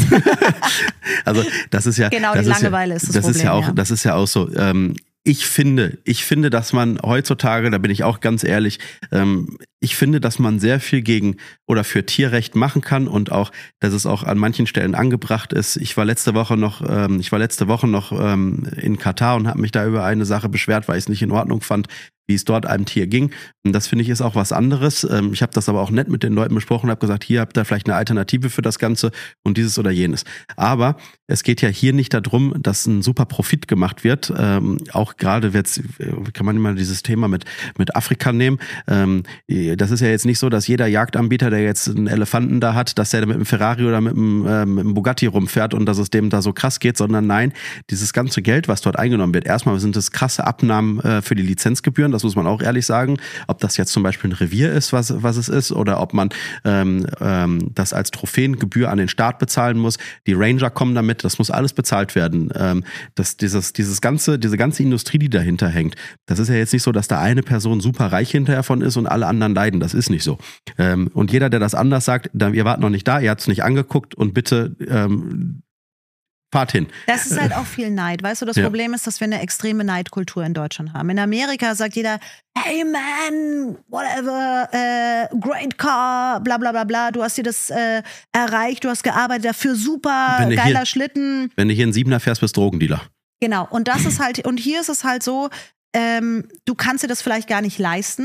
Also das ist ja Genau, das die ist Langeweile ja, ist das das ist Problem, ja auch ja. das ist ja auch so. Ähm, ich finde, ich finde, dass man heutzutage, da bin ich auch ganz ehrlich, ähm, ich finde, dass man sehr viel gegen oder für Tierrecht machen kann und auch, dass es auch an manchen Stellen angebracht ist. Ich war letzte Woche noch, ähm, ich war letzte Woche noch ähm, in Katar und habe mich da über eine Sache beschwert, weil ich es nicht in Ordnung fand, wie es dort einem Tier ging. Und das finde ich ist auch was anderes. Ähm, ich habe das aber auch nett mit den Leuten besprochen, habe gesagt, hier habt ihr vielleicht eine Alternative für das Ganze und dieses oder jenes. Aber es geht ja hier nicht darum, dass ein super Profit gemacht wird. Ähm, auch gerade wird's, kann man immer dieses Thema mit, mit Afrika nehmen. Ähm, das ist ja jetzt nicht so, dass jeder Jagdanbieter, der jetzt einen Elefanten da hat, dass der mit einem Ferrari oder mit einem, äh, mit einem Bugatti rumfährt und dass es dem da so krass geht, sondern nein, dieses ganze Geld, was dort eingenommen wird, erstmal sind es krasse Abnahmen äh, für die Lizenzgebühren, das muss man auch ehrlich sagen. Ob das jetzt zum Beispiel ein Revier ist, was, was es ist, oder ob man ähm, ähm, das als Trophäengebühr an den Staat bezahlen muss. Die Ranger kommen damit, das muss alles bezahlt werden. Ähm, das, dieses, dieses ganze, diese ganze Industrie, die dahinter hängt, das ist ja jetzt nicht so, dass da eine Person super reich hinterher von ist und alle anderen leiden. Das ist nicht so. Ähm, und jeder, der das anders sagt, dann, ihr wart noch nicht da, ihr habt es nicht angeguckt und bitte ähm, fahrt hin. Das ist halt auch viel Neid. Weißt du, das Ja. Problem ist, dass wir eine extreme Neidkultur in Deutschland haben. In Amerika sagt jeder, hey man, whatever, äh, great car, bla bla bla bla, du hast dir das äh, erreicht, du hast gearbeitet dafür, super, Wenn du geiler hier- Schlitten. Wenn du hier einen Siebener fährst, bist du Drogendealer. Genau, und das ist halt, und hier ist es halt so, ähm, du kannst dir das vielleicht gar nicht leisten,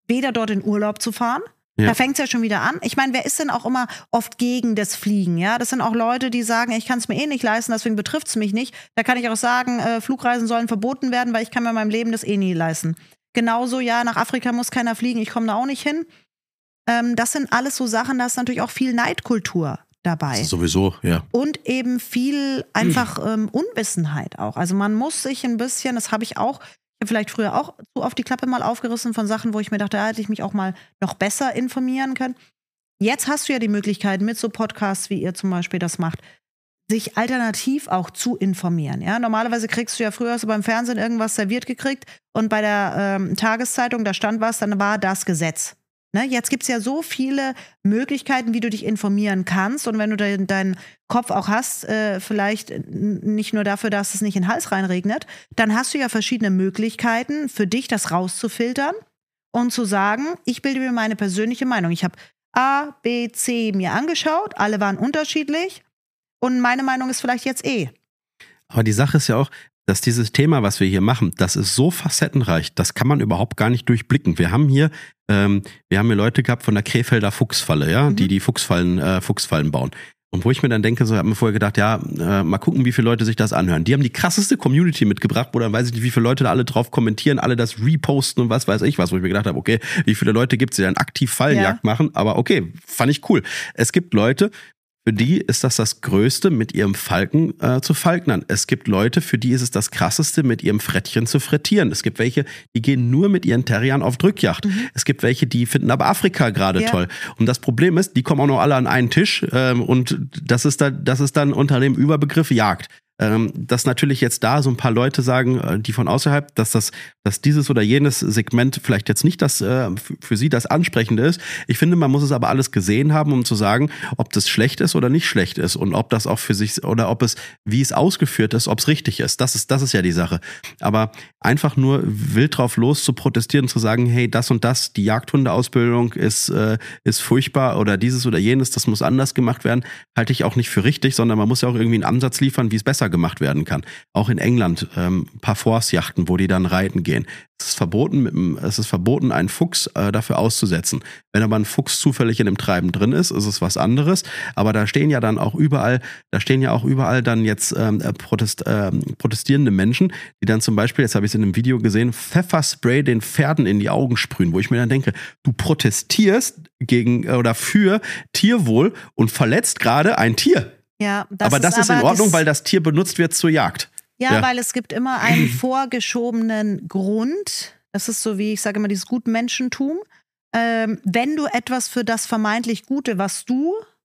weder dort in Urlaub zu fahren. Ja. Da fängt es ja schon wieder an. Ich meine, wer ist denn auch immer oft gegen das Fliegen? Ja, das sind auch Leute, die sagen, ich kann es mir eh nicht leisten, deswegen betrifft es mich nicht. Da kann ich auch sagen, äh, Flugreisen sollen verboten werden, weil ich kann mir in meinem Leben das eh nie leisten. Genauso, ja, nach Afrika muss keiner fliegen, ich komme da auch nicht hin. Ähm, das sind alles so Sachen, da ist natürlich auch viel Neidkultur dabei. Das ist sowieso, ja. Und eben viel einfach ähm, Unwissenheit auch. Also man muss sich ein bisschen, das habe ich auch, ich habe vielleicht früher auch zu oft die Klappe mal aufgerissen von Sachen, wo ich mir dachte, da hätte ich mich auch mal noch besser informieren können. Jetzt hast du ja die Möglichkeit, mit so Podcasts, wie ihr zum Beispiel das macht, sich alternativ auch zu informieren. Ja? Normalerweise kriegst du ja früher hast du beim Fernsehen irgendwas serviert gekriegt und bei der ähm, Tageszeitung, da stand was, dann war das Gesetz. Ne? Jetzt gibt es ja so viele Möglichkeiten, wie du dich informieren kannst. Und wenn du de- deinen Kopf auch hast, äh, vielleicht nicht nur dafür, dass es nicht in den Hals reinregnet, dann hast du ja verschiedene Möglichkeiten für dich, das rauszufiltern und zu sagen, ich bilde mir meine persönliche Meinung. Ich habe A, B, C mir angeschaut, alle waren unterschiedlich und meine Meinung ist vielleicht jetzt E. Aber die Sache ist ja auch, dass dieses Thema, was wir hier machen, das ist so facettenreich, das kann man überhaupt gar nicht durchblicken. Wir haben hier, ähm, wir haben hier Leute gehabt von der Krefelder Fuchsfalle, ja, mhm. die die Fuchsfallen, äh, Fuchsfallen bauen. Und wo ich mir dann denke, so, ich habe mir vorher gedacht, ja, äh, mal gucken, wie viele Leute sich das anhören. Die haben die krasseste Community mitgebracht, wo dann weiß ich nicht, wie viele Leute da alle drauf kommentieren, alle das reposten und was weiß ich was, wo ich mir gedacht habe, okay, wie viele Leute gibt's, die dann aktiv Fallenjagd ja. machen, aber okay, fand ich cool. Es gibt Leute, für die ist das das Größte, mit ihrem Falken äh, zu falknern. Es gibt Leute, für die ist es das Krasseste, mit ihrem Frettchen zu frittieren. Es gibt welche, die gehen nur mit ihren Terriern auf Drückjagd. Mhm. Es gibt welche, die finden aber Afrika gerade ja. toll. Und das Problem ist, die kommen auch noch alle an einen Tisch ähm, und das ist, da, das ist dann unter dem Überbegriff Jagd. Ähm, dass natürlich jetzt da so ein paar Leute sagen, äh, die von außerhalb, dass das, dass dieses oder jenes Segment vielleicht jetzt nicht das äh, f- für sie das Ansprechende ist. Ich finde, man muss es aber alles gesehen haben, um zu sagen, ob das schlecht ist oder nicht schlecht ist und ob das auch für sich oder ob es, wie es ausgeführt ist, ob es richtig ist. Das ist, das ist ja die Sache. Aber einfach nur wild drauf los zu protestieren, zu sagen, hey, das und das, die Jagdhundeausbildung ist, äh, ist furchtbar oder dieses oder jenes, das muss anders gemacht werden, halte ich auch nicht für richtig, sondern man muss ja auch irgendwie einen Ansatz liefern, wie es besser gemacht werden kann. Auch in England ähm, ein paar Force-Yachten, wo die dann reiten gehen. Es ist verboten, mit dem, es ist verboten, einen Fuchs äh, dafür auszusetzen. Wenn aber ein Fuchs zufällig in dem Treiben drin ist, ist es was anderes. Aber da stehen ja dann auch überall, da stehen ja auch überall dann jetzt ähm, Protest, ähm, protestierende Menschen, die dann zum Beispiel, jetzt habe ich es in einem Video gesehen, Pfefferspray den Pferden in die Augen sprühen, wo ich mir dann denke, du protestierst gegen oder für Tierwohl und verletzt gerade ein Tier. Ja, das aber das ist, ist in Ordnung, das, weil das Tier benutzt wird zur Jagd. Ja, ja, weil es gibt immer einen vorgeschobenen Grund. Das ist so wie, ich sage immer, dieses Gutmenschentum. Ähm, wenn du etwas für das vermeintlich Gute, was du,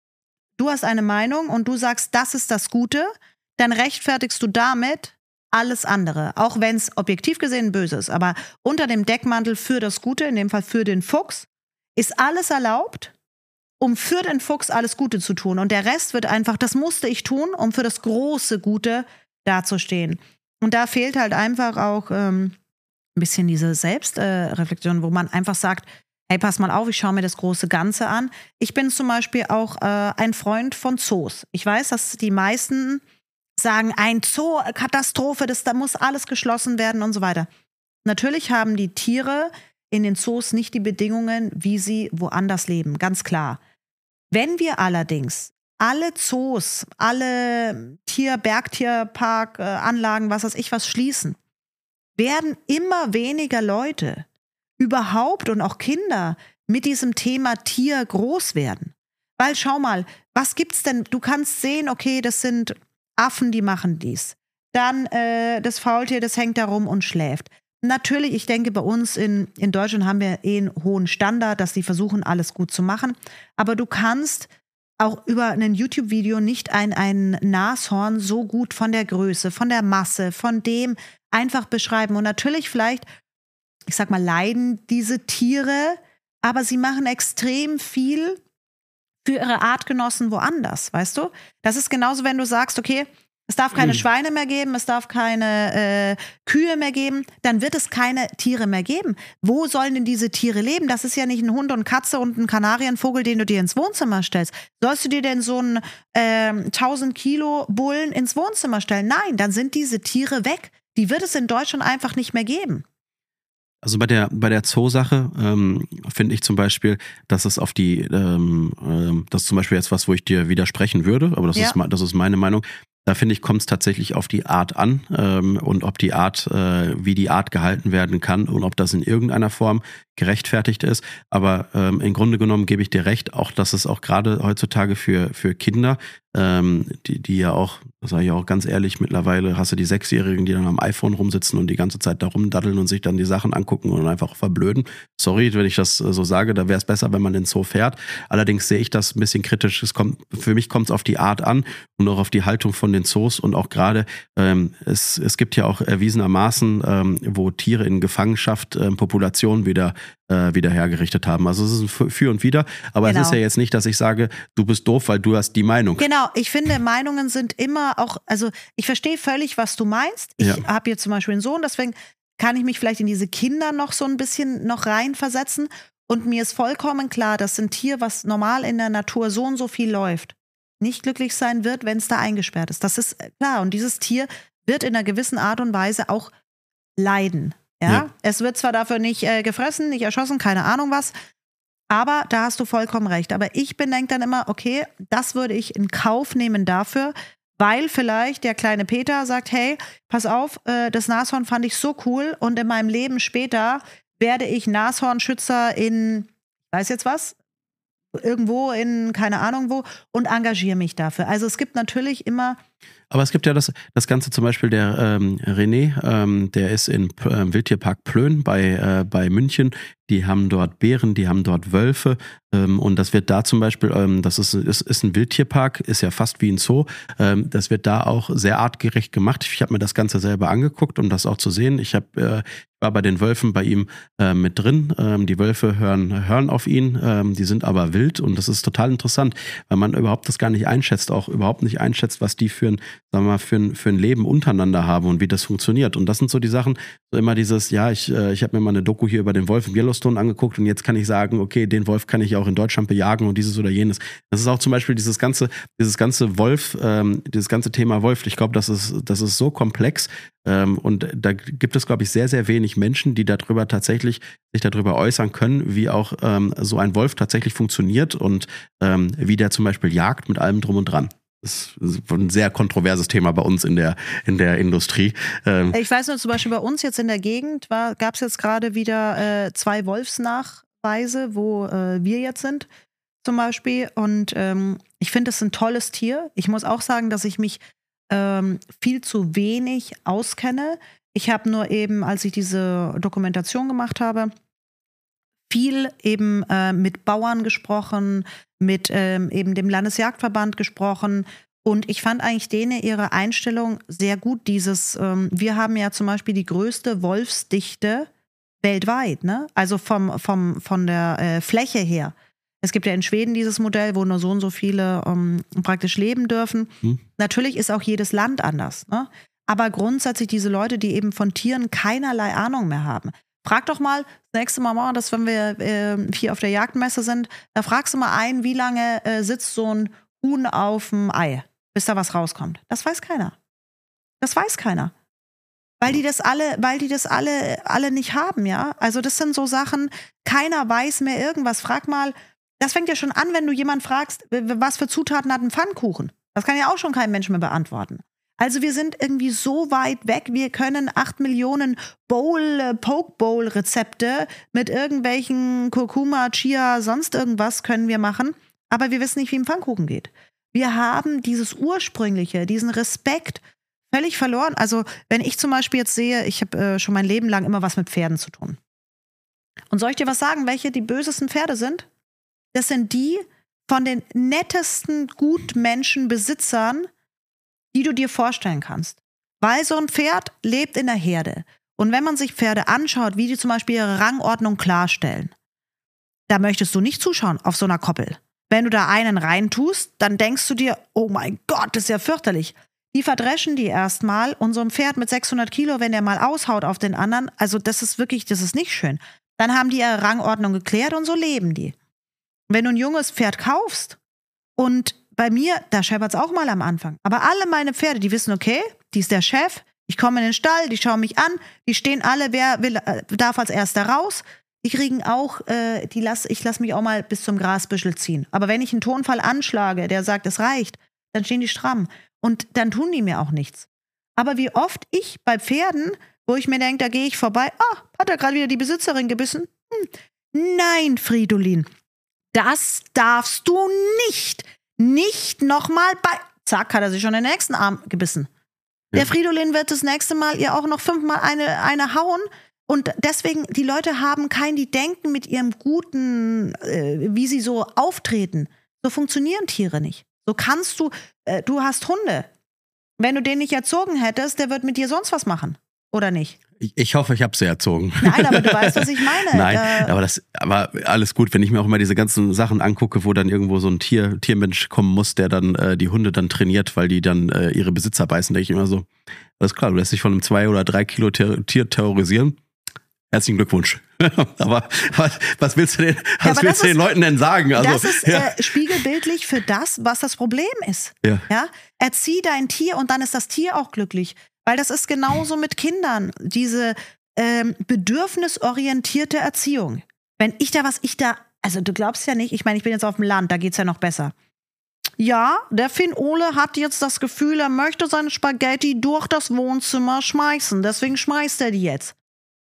du hast eine Meinung und du sagst, das ist das Gute, dann rechtfertigst du damit alles andere. Auch wenn es objektiv gesehen böse ist. Aber unter dem Deckmantel für das Gute, in dem Fall für den Fuchs, ist alles erlaubt, um für den Fuchs alles Gute zu tun. Und der Rest wird einfach, das musste ich tun, um für das große Gute dazustehen. Und da fehlt halt einfach auch ähm, ein bisschen diese Selbstreflexion, äh, wo man einfach sagt, hey, pass mal auf, ich schaue mir das große Ganze an. Ich bin zum Beispiel auch äh, ein Freund von Zoos. Ich weiß, dass die meisten sagen, ein Zoo, Katastrophe, das, da muss alles geschlossen werden und so weiter. Natürlich haben die Tiere in den Zoos nicht die Bedingungen, wie sie woanders leben, ganz klar. Wenn wir allerdings alle Zoos, alle Tier-, Bergtierpark, äh, Anlagen, was weiß ich was, schließen, werden immer weniger Leute überhaupt und auch Kinder mit diesem Thema Tier groß werden. Weil schau mal, was gibt's denn? Du kannst sehen, okay, das sind Affen, die machen dies. Dann äh, das Faultier, das hängt da rum und schläft. Natürlich, ich denke, bei uns in, in Deutschland haben wir eh einen hohen Standard, dass die versuchen, alles gut zu machen. Aber du kannst auch über ein YouTube-Video nicht ein, ein Nashorn so gut von der Größe, von der Masse, von dem einfach beschreiben. Und natürlich vielleicht, ich sag mal, leiden diese Tiere, aber sie machen extrem viel für ihre Artgenossen woanders, weißt du? Das ist genauso, wenn du sagst, okay, es darf keine Schweine mehr geben, es darf keine äh, Kühe mehr geben, dann wird es keine Tiere mehr geben. Wo sollen denn diese Tiere leben? Das ist ja nicht ein Hund und Katze und ein Kanarienvogel, den du dir ins Wohnzimmer stellst. Sollst du dir denn so einen äh, tausend Kilo Bullen ins Wohnzimmer stellen? Nein, dann sind diese Tiere weg. Die wird es in Deutschland einfach nicht mehr geben. Also bei der bei der Zoo-Sache ähm, finde ich zum Beispiel, dass es auf die, ähm, ähm, das ist zum Beispiel jetzt was, wo ich dir widersprechen würde, aber das Ja. ist das ist meine Meinung. Da finde ich, kommt es tatsächlich auf die Art an ähm, und ob die Art, äh, wie die Art gehalten werden kann und ob das in irgendeiner Form gerechtfertigt ist. Aber ähm, im Grunde genommen gebe ich dir recht, auch dass es auch gerade heutzutage für für Kinder, ähm, die die ja auch, das sage ich auch ganz ehrlich, mittlerweile hast du die Sechsjährigen, die dann am iPhone rumsitzen und die ganze Zeit da rumdaddeln und sich dann die Sachen angucken und einfach verblöden. Sorry, wenn ich das äh, so sage, da wäre es besser, wenn man den Zoo fährt. Allerdings sehe ich das ein bisschen kritisch. Es kommt, für mich kommt es auf die Art an und auch auf die Haltung von den Zoos und auch gerade, ähm, es, es gibt ja auch erwiesenermaßen, ähm, wo Tiere in Gefangenschaft ähm, Populationen wieder, äh, wieder hergerichtet haben. Also es ist ein Für und Wider, aber Genau. es ist ja jetzt nicht, dass ich sage, du bist doof, weil du hast die Meinung. Genau, ich finde, Meinungen sind immer auch, also ich verstehe völlig, was du meinst. Ich Ja. habe jetzt zum Beispiel einen Sohn, deswegen kann ich mich vielleicht in diese Kinder noch so ein bisschen noch reinversetzen. Und mir ist vollkommen klar, dass ein Tier, was normal in der Natur so und so viel läuft, nicht glücklich sein wird, wenn es da eingesperrt ist. Das ist klar. Und dieses Tier wird in einer gewissen Art und Weise auch leiden. Ja? Ja. Es wird zwar dafür nicht äh, gefressen, nicht erschossen, keine Ahnung was, aber da hast du vollkommen recht. Aber ich bedenke dann immer, okay, das würde ich in Kauf nehmen dafür, weil vielleicht der kleine Peter sagt, hey, pass auf, äh, das Nashorn fand ich so cool und in meinem Leben später werde ich Nashornschützer in, ich weiß jetzt was, irgendwo in, keine Ahnung wo, und engagiere mich dafür. Also es gibt natürlich immer... Aber es gibt ja das, das Ganze zum Beispiel, der ähm, René, ähm, der ist in äh, Wildtierpark Plön bei, äh, bei München. Die haben dort Bären, die haben dort Wölfe. Ähm, und das wird da zum Beispiel, ähm, das ist, ist, ist ein Wildtierpark, ist ja fast wie ein Zoo. Ähm, das wird da auch sehr artgerecht gemacht. Ich habe mir das Ganze selber angeguckt, um das auch zu sehen. Ich hab, äh, war bei den Wölfen bei ihm äh, mit drin. Ähm, die Wölfe hören, hören auf ihn, ähm, die sind aber wild und das ist total interessant, weil man überhaupt das gar nicht einschätzt, auch überhaupt nicht einschätzt, was die für ein, sagen wir mal, für ein, für ein Leben untereinander haben und wie das funktioniert. Und das sind so die Sachen, so immer dieses, ja, ich, äh, ich habe mir mal eine Doku hier über den Wolf im Yellowstone angeguckt und jetzt kann ich sagen, okay, den Wolf kann ich auch in Deutschland bejagen und dieses oder jenes. Das ist auch zum Beispiel dieses ganze, dieses ganze Wolf, ähm, dieses ganze Thema Wolf. Ich glaube, das ist, das ist so komplex ähm, und da gibt es, glaube ich, sehr, sehr wenig Menschen, die darüber tatsächlich sich darüber äußern können, wie auch ähm, so ein Wolf tatsächlich funktioniert und ähm, wie der zum Beispiel jagt mit allem drum und dran. Das ist ein sehr kontroverses Thema bei uns in der, in der Industrie. Ähm Ich weiß nur, zum Beispiel bei uns jetzt in der Gegend gab es jetzt gerade wieder äh, zwei Wolfsnachweise, wo äh, wir jetzt sind zum Beispiel. Und ähm, ich finde es ein tolles Tier. Ich muss auch sagen, dass ich mich ähm, viel zu wenig auskenne. Ich habe nur eben, als ich diese Dokumentation gemacht habe, viel eben äh, mit Bauern gesprochen, mit ähm, eben dem Landesjagdverband gesprochen. Und ich fand eigentlich denen ihre Einstellung sehr gut. Dieses, ähm, wir haben ja zum Beispiel die größte Wolfsdichte weltweit, ne? Also vom, vom, von der äh, Fläche her. Es gibt ja in Schweden dieses Modell, wo nur so und so viele ähm, praktisch leben dürfen. Hm. Natürlich ist auch jedes Land anders, ne? Aber grundsätzlich diese Leute, die eben von Tieren keinerlei Ahnung mehr haben. Frag doch mal, das nächste Mal machen wir das, wenn wir äh, hier auf der Jagdmesse sind, da fragst du mal ein, wie lange äh, sitzt so ein Huhn auf dem Ei, bis da was rauskommt. Das weiß keiner. Das weiß keiner. Weil die das alle, weil die das alle, alle nicht haben, ja. Also das sind so Sachen, keiner weiß mehr irgendwas. Frag mal, das fängt ja schon an, wenn du jemanden fragst, was für Zutaten hat ein Pfannkuchen? Das kann ja auch schon kein Mensch mehr beantworten. Also wir sind irgendwie so weit weg, wir können acht Millionen Bowl, Poke Bowl Rezepte mit irgendwelchen Kurkuma, Chia, sonst irgendwas können wir machen, aber wir wissen nicht, wie ein Pfannkuchen geht. Wir haben dieses Ursprüngliche, diesen Respekt völlig verloren. Also wenn ich zum Beispiel jetzt sehe, ich habe äh, schon mein Leben lang immer was mit Pferden zu tun. Und soll ich dir was sagen, welche die bösesten Pferde sind? Das sind die von den nettesten Gutmenschenbesitzern, die du dir vorstellen kannst. Weil so ein Pferd lebt in der Herde. Und wenn man sich Pferde anschaut, wie die zum Beispiel ihre Rangordnung klarstellen, da möchtest du nicht zuschauen auf so einer Koppel. Wenn du da einen reintust, dann denkst du dir, oh mein Gott, das ist ja fürchterlich. Die verdreschen die erstmal und so ein Pferd mit sechshundert Kilo, wenn der mal aushaut auf den anderen, also das ist wirklich, das ist nicht schön. Dann haben die ihre Rangordnung geklärt und so leben die. Wenn du ein junges Pferd kaufst und bei mir, da scheppert es auch mal am Anfang. Aber alle meine Pferde, die wissen, okay, die ist der Chef, Ich komme in den Stall, die schauen mich an, die stehen alle, wer will, äh, darf als Erster raus. Die kriegen auch, äh, die lass, ich lasse mich auch mal bis zum Grasbüschel ziehen. Aber wenn ich einen Tonfall anschlage, der sagt, es reicht, dann stehen die stramm. Und dann tun die mir auch nichts. Aber wie oft ich bei Pferden, wo ich mir denke, da gehe ich vorbei, ah, hat er gerade wieder die Besitzerin gebissen? Hm. Nein, Fridolin, das darfst du nicht. Nicht nochmal bei... Zack, hat er sich schon den nächsten Arm gebissen. Ja. Der Fridolin wird das nächste Mal ihr auch noch fünfmal eine, eine hauen. Und deswegen, die Leute haben kein, die denken mit ihrem guten, äh, wie sie so auftreten. So funktionieren Tiere nicht. So kannst du, äh, du hast Hunde. Wenn du den nicht erzogen hättest, der wird mit dir sonst was machen. Oder nicht? Ich, ich hoffe, ich habe sie erzogen. Nein, aber du weißt, was ich meine. Nein, äh, aber das, aber alles gut, wenn ich mir auch immer diese ganzen Sachen angucke, wo dann irgendwo so ein Tier, Tiermensch kommen muss, der dann äh, die Hunde dann trainiert, weil die dann äh, ihre Besitzer beißen, denke ich immer so, das ist klar, du lässt dich von einem zwei oder drei Kilo ter- Tier terrorisieren. Herzlichen Glückwunsch. aber was, was willst du den, was ja, willst du den ist, Leuten denn sagen? Also, das ist ja. äh, spiegelbildlich für das, was das Problem ist. Ja. Ja? Erzieh dein Tier und dann ist das Tier auch glücklich. Weil das ist genauso mit Kindern. Diese ähm, bedürfnisorientierte Erziehung. Wenn ich da was, ich da, also du glaubst ja nicht, ich meine, ich bin jetzt auf dem Land, da geht's ja noch besser. Ja, der Finn Ole hat jetzt das Gefühl, er möchte seine Spaghetti durch das Wohnzimmer schmeißen. Deswegen schmeißt er die jetzt.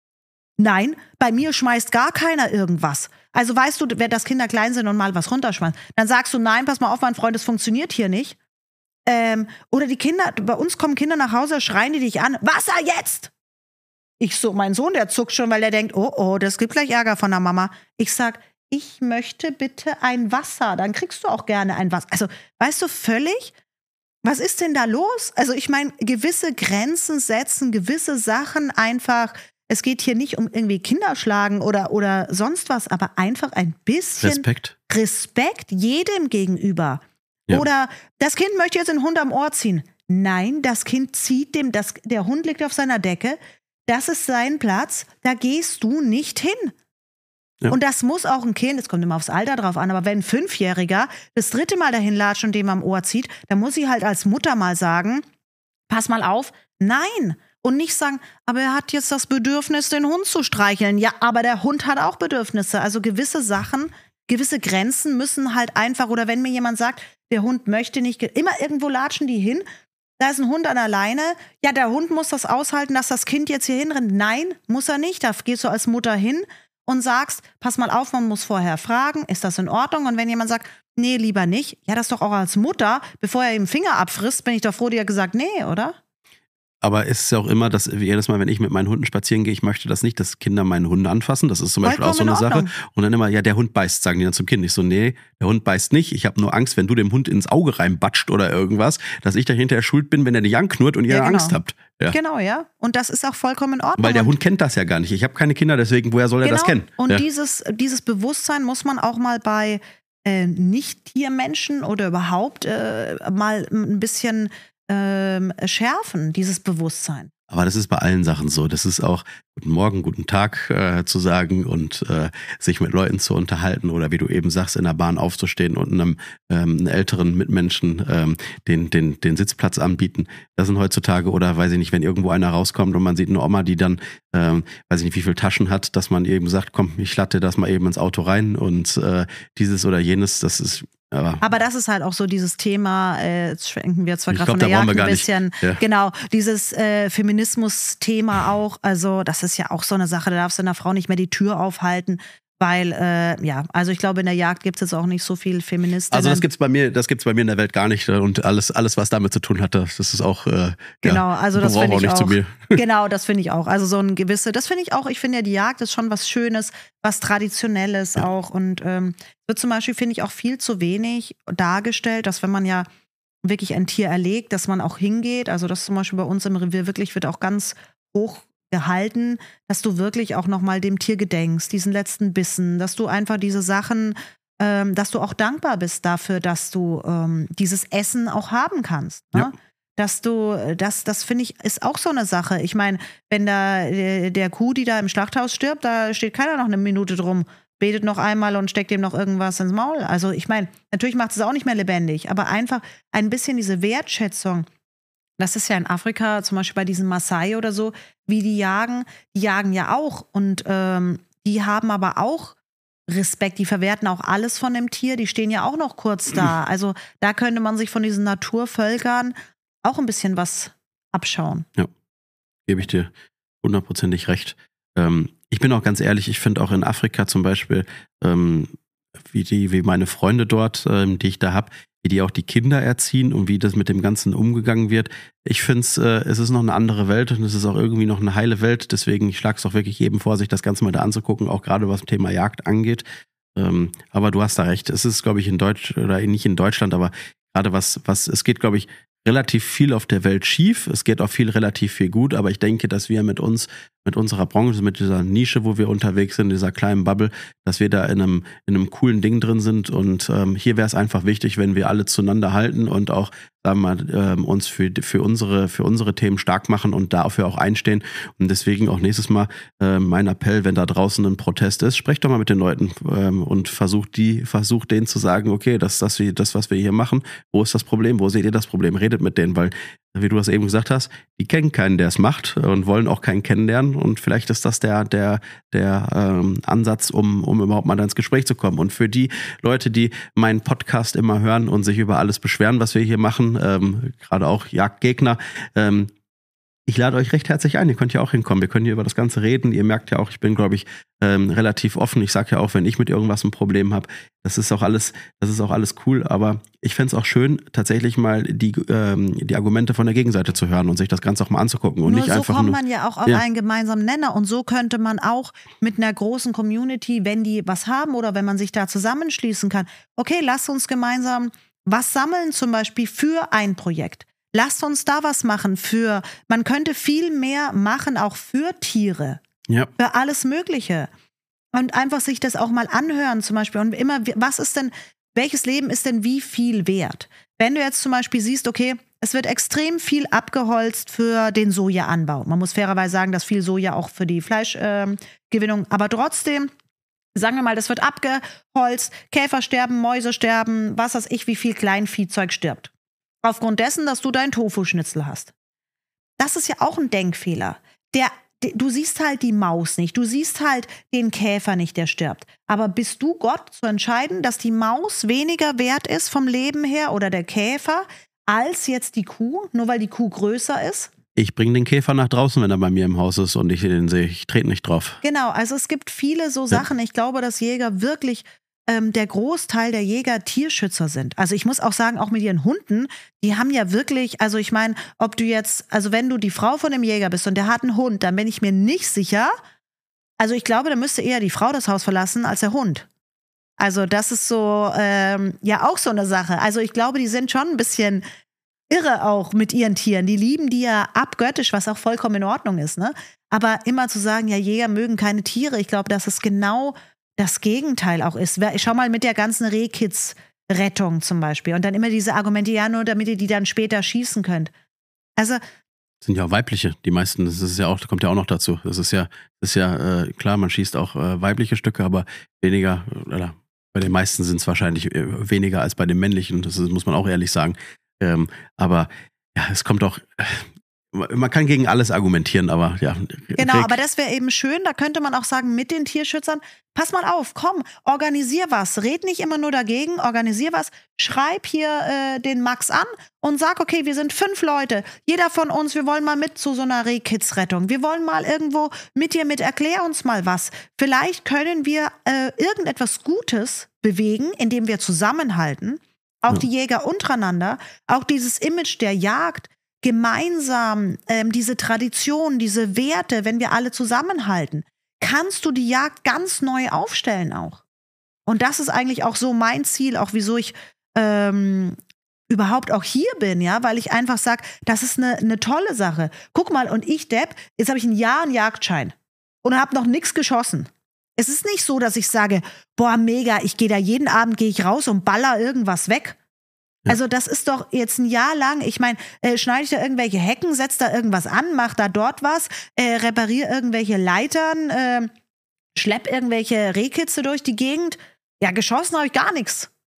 Nein, bei mir schmeißt gar keiner irgendwas. Also weißt du, wenn das Kinder klein sind und mal was runterschmeißen, dann sagst du, nein, pass mal auf, mein Freund, das funktioniert hier nicht. Ähm, oder die Kinder, bei uns kommen Kinder nach Hause, schreien die dich an, Wasser jetzt! Ich so, mein Sohn, der zuckt schon, weil der denkt, oh, oh, das gibt gleich Ärger von der Mama. Ich sag, ich möchte bitte ein Wasser, dann kriegst du auch gerne ein Wasser. Also, weißt du, völlig, was ist denn da los? Also ich meine, gewisse Grenzen setzen, gewisse Sachen einfach. Es geht hier nicht um irgendwie Kinderschlagen oder, oder sonst was, aber einfach ein bisschen Respekt, Respekt jedem gegenüber. Ja. Oder das Kind möchte jetzt den Hund am Ohr ziehen. Nein, das Kind zieht dem, das, der Hund liegt auf seiner Decke, das ist sein Platz, da gehst du nicht hin. Ja. Und das muss auch ein Kind, es kommt immer aufs Alter drauf an, aber wenn ein Fünfjähriger das dritte Mal dahin latscht und dem am Ohr zieht, dann muss sie halt als Mutter mal sagen, pass mal auf, nein. Und nicht sagen, aber er hat jetzt das Bedürfnis, den Hund zu streicheln. Ja, aber der Hund hat auch Bedürfnisse. Also gewisse Sachen, gewisse Grenzen müssen halt einfach, oder wenn mir jemand sagt, der Hund möchte nicht, immer irgendwo latschen die hin, da ist ein Hund an der Leine, ja, der Hund muss das aushalten, dass das Kind jetzt hier hinrennt. Nein, muss er nicht. Da gehst du als Mutter hin und sagst, pass mal auf, man muss vorher fragen, ist das in Ordnung? Und wenn jemand sagt, nee, lieber nicht, ja, das doch auch als Mutter, bevor er ihm Finger abfrisst, bin ich doch froh, die hat gesagt, nee, oder? Aber es ist ja auch immer, dass jedes Mal, wenn ich mit meinen Hunden spazieren gehe, ich möchte das nicht, dass Kinder meinen Hund anfassen. Das ist zum Beispiel Vollkommen auch so eine Sache. Und dann immer, ja, der Hund beißt, sagen die dann zum Kind. Ich so, nee, der Hund beißt nicht. Ich habe nur Angst, wenn du dem Hund ins Auge reinbatscht oder irgendwas, dass ich da hinterher schuld bin, wenn er dich anknurrt und ihr ja, genau. Angst habt. Ja. Genau, ja. Und das ist auch vollkommen in Ordnung. Weil der Hund kennt das ja gar nicht. Ich habe keine Kinder, deswegen, woher soll er genau. das kennen? Und ja. dieses, dieses Bewusstsein muss man auch mal bei äh, Nicht-Tiermenschen oder überhaupt äh, mal ein bisschen äh, schärfen, dieses Bewusstsein. Aber das ist bei allen Sachen so. Das ist auch guten Morgen, guten Tag äh, zu sagen und äh, sich mit Leuten zu unterhalten oder wie du eben sagst, in der Bahn aufzustehen und einem, ähm, einem älteren Mitmenschen ähm, den, den, den Sitzplatz anbieten. Das sind heutzutage, oder weiß ich nicht, wenn irgendwo einer rauskommt und man sieht eine Oma, die dann, ähm, weiß ich nicht, wie viele Taschen hat, dass man eben sagt, komm, ich latte das mal eben ins Auto rein und äh, dieses oder jenes, das ist Aber, Aber das ist halt auch so dieses Thema, äh, jetzt schwenken wir zwar gerade von glaub, der Jagd ein bisschen, ja. genau, dieses äh, Feminismus-Thema auch, also das ist ja auch so eine Sache, da darfst du einer Frau nicht mehr die Tür aufhalten, weil, äh, ja, also ich glaube, in der Jagd gibt es jetzt auch nicht so viel Feministinnen. Also das gibt's bei mir, das gibt's bei mir in der Welt gar nicht und alles, alles was damit zu tun hat, das ist auch, äh, genau, ja, also das finde ich auch nicht auch. Zu mir. Genau, das finde ich auch. Also so ein gewisse, das finde ich auch, ich finde ja, die Jagd ist schon was Schönes, was Traditionelles ja. auch und ähm, wird zum Beispiel, finde ich, auch viel zu wenig dargestellt, dass wenn man ja wirklich ein Tier erlegt, dass man auch hingeht, also das zum Beispiel bei uns im Revier wirklich wird auch ganz hoch gehalten, dass du wirklich auch nochmal dem Tier gedenkst, diesen letzten Bissen, dass du einfach diese Sachen, ähm, dass du auch dankbar bist dafür, dass du ähm, dieses Essen auch haben kannst. Ne? Ja. Dass du, das, das finde ich, ist auch so eine Sache. Ich meine, wenn da der, der Kuh, die da im Schlachthaus stirbt, da steht keiner noch eine Minute drum, betet noch einmal und steckt dem noch irgendwas ins Maul. Also ich meine, natürlich macht es auch nicht mehr lebendig, aber einfach ein bisschen diese Wertschätzung Das ist ja in Afrika, zum Beispiel bei diesen Maasai oder so, wie die jagen, die jagen ja auch. Und ähm, die haben aber auch Respekt, die verwerten auch alles von dem Tier, die stehen ja auch noch kurz da. Also da könnte man sich von diesen Naturvölkern auch ein bisschen was abschauen. Ja, gebe ich dir hundertprozentig recht. Ähm, ich bin auch ganz ehrlich, ich finde auch in Afrika zum Beispiel, ähm, wie die, wie meine Freunde dort, ähm, die ich da habe, wie die auch die Kinder erziehen und wie das mit dem Ganzen umgegangen wird. Ich finde es, äh, es ist noch eine andere Welt und es ist auch irgendwie noch eine heile Welt. Deswegen, ich schlage es auch wirklich jedem vor, sich das Ganze mal da anzugucken, auch gerade was das Thema Jagd angeht. Ähm, aber du hast da recht. Es ist, glaube ich, in Deutsch oder nicht in Deutschland, aber gerade was, was, es geht, glaube ich, relativ viel auf der Welt schief. Es geht auch viel relativ viel gut, aber ich denke, dass wir mit uns, mit unserer Branche, mit dieser Nische, wo wir unterwegs sind, dieser kleinen Bubble, dass wir da in einem, in einem coolen Ding drin sind. Und ähm, hier wäre es einfach wichtig, wenn wir alle zueinander halten und auch, sagen wir mal, ähm, uns für, für, unsere, für unsere Themen stark machen und dafür auch einstehen. Und deswegen auch nächstes Mal äh, mein Appell, wenn da draußen ein Protest ist, sprecht doch mal mit den Leuten ähm, und versucht die, versucht denen zu sagen, okay, das, das, das, was wir hier machen, wo ist das Problem, wo seht ihr das Problem? Redet mit denen, weil, wie du das eben gesagt hast, die kennen keinen, der es macht und wollen auch keinen kennenlernen. Und vielleicht ist das der, der, der ähm, Ansatz, um, um überhaupt mal ins Gespräch zu kommen. Und für die Leute, die meinen Podcast immer hören und sich über alles beschweren, was wir hier machen, ähm, gerade auch Jagdgegner, ähm, ich lade euch recht herzlich ein, ihr könnt ja auch hinkommen, wir können hier über das Ganze reden, ihr merkt ja auch, ich bin, glaube ich, ähm, relativ offen, ich sage ja auch, wenn ich mit irgendwas ein Problem habe, das ist auch alles, das ist auch alles cool, aber ich fände es auch schön, tatsächlich mal die, ähm, die Argumente von der Gegenseite zu hören und sich das Ganze auch mal anzugucken und nur nicht so einfach kommt nur, man ja auch auf ja. einen gemeinsamen Nenner und so könnte man auch mit einer großen Community, wenn die was haben oder wenn man sich da zusammenschließen kann, okay, lasst uns gemeinsam was sammeln zum Beispiel für ein Projekt. Lasst uns da was machen für, man könnte viel mehr machen, auch für Tiere, ja. für alles Mögliche. Und einfach sich das auch mal anhören zum Beispiel. Und immer, was ist denn, welches Leben ist denn wie viel wert? Wenn du jetzt zum Beispiel siehst, okay, es wird extrem viel abgeholzt für den Sojaanbau. Man muss fairerweise sagen, dass viel Soja auch für die Fleischgewinnung, äh, aber trotzdem, sagen wir mal, das wird abgeholzt, Käfer sterben, Mäuse sterben, was weiß ich, wie viel Kleinviehzeug stirbt. Aufgrund dessen, dass du deinen Tofu-Schnitzel hast. Das ist ja auch ein Denkfehler. Der, der, du siehst halt die Maus nicht, du siehst halt den Käfer nicht, der stirbt. Aber bist du Gott zu entscheiden, dass die Maus weniger wert ist vom Leben her oder der Käfer als jetzt die Kuh, nur weil die Kuh größer ist? Ich bringe den Käfer nach draußen, wenn er bei mir im Haus ist und ich den sehe. Ich trete nicht drauf. Genau, also es gibt viele so Sachen. Ich glaube, dass Jäger wirklich ähm, der Großteil der Jäger Tierschützer sind. Also ich muss auch sagen, auch mit ihren Hunden, die haben ja wirklich, also ich meine, ob du jetzt, also wenn du die Frau von dem Jäger bist und der hat einen Hund, dann bin ich mir nicht sicher. Also ich glaube, da müsste eher die Frau das Haus verlassen als der Hund. Also das ist so, ähm, ja auch so eine Sache. Also ich glaube, die sind schon ein bisschen irre auch mit ihren Tieren. Die lieben die ja abgöttisch, was auch vollkommen in Ordnung ist, ne? Aber immer zu sagen, ja, Jäger mögen keine Tiere, ich glaube, dass es genau das Gegenteil auch ist. Schau mal mit der ganzen Rehkids-Rettung zum Beispiel und dann immer diese Argumente, ja, nur damit ihr die dann später schießen könnt. Also das sind ja auch weibliche, die meisten, das ist ja auch, kommt ja auch noch dazu. Das ist ja, das ist ja äh, klar, man schießt auch äh, weibliche Stücke, aber weniger, oder bei den meisten sind es wahrscheinlich äh, weniger als bei den männlichen, das ist, muss man auch ehrlich sagen. Ähm, aber ja, es kommt auch, äh, man kann gegen alles argumentieren, aber ja. Genau, Rick. aber das wäre eben schön, da könnte man auch sagen, mit den Tierschützern, pass mal auf, komm, organisier was, red nicht immer nur dagegen, organisier was, schreib hier äh, den Max an und sag, okay, wir sind fünf Leute, jeder von uns, wir wollen mal mit zu so einer Rehkids-Rettung, wir wollen mal irgendwo mit dir mit, erklär uns mal was. Vielleicht können wir äh, irgendetwas Gutes bewegen, indem wir zusammenhalten, auch ja. Die Jäger untereinander, auch dieses Image der Jagd, gemeinsam ähm, diese Tradition, diese Werte, wenn wir alle zusammenhalten, kannst du die Jagd ganz neu aufstellen auch. Und das ist eigentlich auch so mein Ziel, auch wieso ich ähm, überhaupt auch hier bin, ja, weil ich einfach sage, das ist eine, eine tolle Sache. Guck mal, und ich, Depp, jetzt habe ich ein Jahr einen Jagdschein und habe noch nichts geschossen. Es ist nicht so, dass ich sage, boah, mega, ich gehe da jeden Abend, gehe ich raus und baller irgendwas weg. Also das ist doch jetzt ein Jahr lang, ich meine, äh, schneide ich da irgendwelche Hecken, setze da irgendwas an, mach da dort was, äh, repariere irgendwelche Leitern, äh, schlepp irgendwelche Rehkitze durch die Gegend. Ja, geschossen habe ich gar nichts.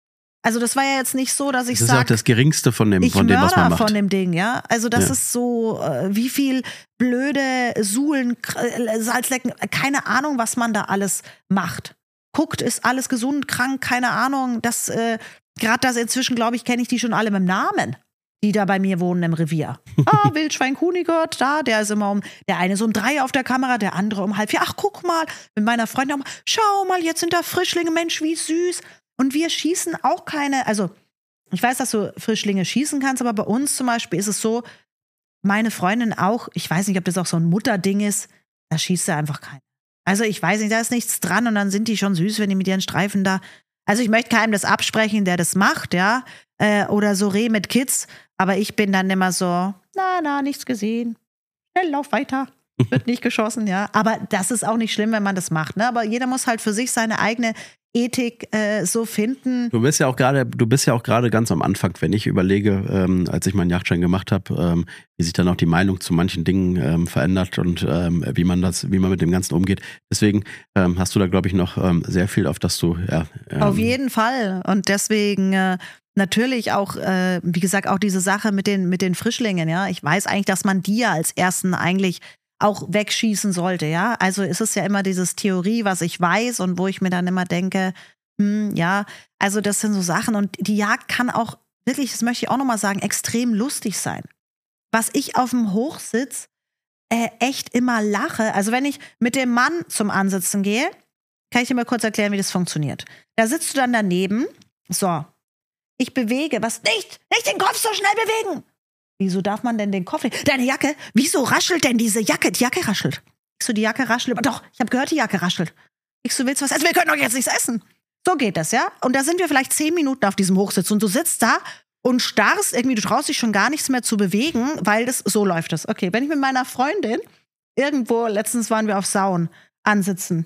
Also das war ja jetzt nicht so, dass ich Das ist ja auch sage, das Geringste von dem, ich von dem, was man Mörder macht. von dem Ding, ja. Also das Ja. ist so, äh, wie viel blöde Suhlen, Kr- Salzlecken, keine Ahnung, was man da alles macht. Guckt, ist alles gesund, krank, keine Ahnung. Das, äh, gerade das inzwischen, glaube ich, kenne ich die schon alle mit dem Namen, die da bei mir wohnen im Revier. Ah, Wildschwein Kunigott, da, der ist immer um, der eine so um drei auf der Kamera, der andere um halb vier. Ach, guck mal, mit meiner Freundin, schau mal, jetzt sind da Frischlinge, Mensch, wie süß. Und wir schießen auch keine, also ich weiß, dass du Frischlinge schießen kannst, aber bei uns zum Beispiel ist es so, meine Freundin auch, ich weiß nicht, ob das auch so ein Mutterding ist, da schießt sie einfach keinen. Also ich weiß nicht, da ist nichts dran und dann sind die schon süß, wenn die mit ihren Streifen da. Also ich möchte keinem das absprechen, der das macht, ja, äh, oder so Reh mit Kids, aber ich bin dann immer so, na, na, nichts gesehen, schnell, lauf weiter, wird nicht geschossen, ja. Aber das ist auch nicht schlimm, wenn man das macht, ne, aber jeder muss halt für sich seine eigene Ethik äh, so finden. Du bist ja auch gerade, du bist ja auch gerade ganz am Anfang, wenn ich überlege, ähm, als ich meinen Jagdschein gemacht habe, ähm, wie sich dann auch die Meinung zu manchen Dingen ähm, verändert und ähm, wie man das, wie man mit dem Ganzen umgeht. Deswegen ähm, hast du da, glaube ich, noch ähm, sehr viel, auf das du ja. Ähm, Auf jeden Fall. Und deswegen äh, natürlich auch, äh, wie gesagt, auch diese Sache mit den, mit den Frischlingen, ja. Ich weiß eigentlich, dass man die ja als ersten eigentlich auch wegschießen sollte, ja. Also ist es ja immer dieses Theorie, was ich weiß und wo ich mir dann immer denke, hm, ja, also das sind so Sachen und die Jagd kann auch wirklich, das möchte ich auch nochmal sagen, extrem lustig sein. Was ich auf dem Hochsitz äh, echt immer lache, also wenn ich mit dem Mann zum Ansitzen gehe, kann ich dir mal kurz erklären, wie das funktioniert. Da sitzt du dann daneben, so, ich bewege, was, nicht, nicht den Kopf so schnell bewegen. Wieso darf man denn den Kopf nicht? Deine Jacke, wieso raschelt denn diese Jacke? Die Jacke raschelt. Ich so, die Jacke raschelt. Aber doch, ich habe gehört, die Jacke raschelt. Ich so, willst du was essen? Wir können doch jetzt nichts essen. So geht das, ja? Und da sind wir vielleicht zehn Minuten auf diesem Hochsitz und du sitzt da und starrst irgendwie, du traust dich schon gar nichts mehr zu bewegen, weil das, so läuft das. Okay, wenn ich mit meiner Freundin irgendwo, letztens waren wir auf Sauen, ansitzen.